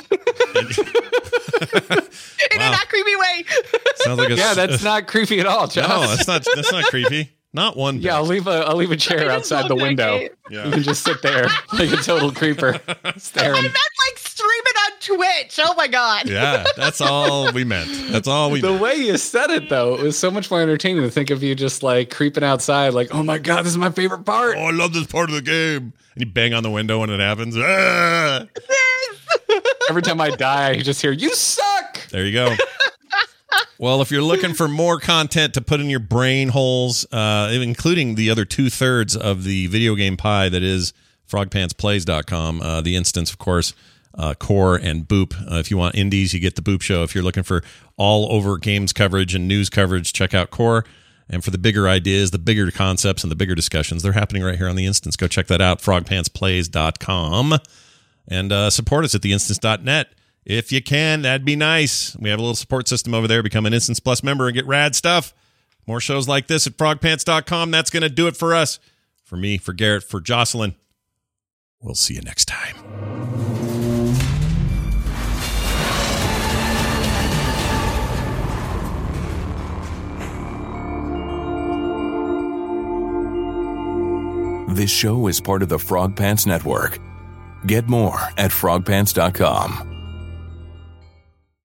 In wow. a not creepy way. Sounds like a, yeah, that's not creepy at all, Josh. No, that's not. That's not creepy. Not one bit. Yeah, I'll leave a I'll leave a chair outside the window. Yeah. You can just sit there like a total creeper. Staring. I meant like stream it on Twitch. Oh my God. Yeah, that's all we meant. That's all we The meant. way you said it though, it was so much more entertaining to think of you just like creeping outside like, oh my God, this is my favorite part. Oh, I love this part of the game. And you bang on the window when it happens. Ah! Every time I die, I just hear, you suck. There you go. Well, if you're looking for more content to put in your brain holes, uh, including the other two thirds of the video game pie that is frog pants plays dot com, uh, the instance, of course, uh, Core and Boop. Uh, if you want indies, you get the Boop Show. If you're looking for all over games coverage and news coverage, check out Core. And for the bigger ideas, the bigger concepts, and the bigger discussions, they're happening right here on the instance. Go check that out, frog pants plays dot com. And uh, support us at the instance dot net. If you can, that'd be nice. We have a little support system over there. Become an Instance Plus member and get rad stuff. More shows like this at frog pants dot com. That's going to do it for us. For me, for Garrett, for Jocelyn. We'll see you next time. This show is part of the Frog Pants Network. Get more at frog pants dot com.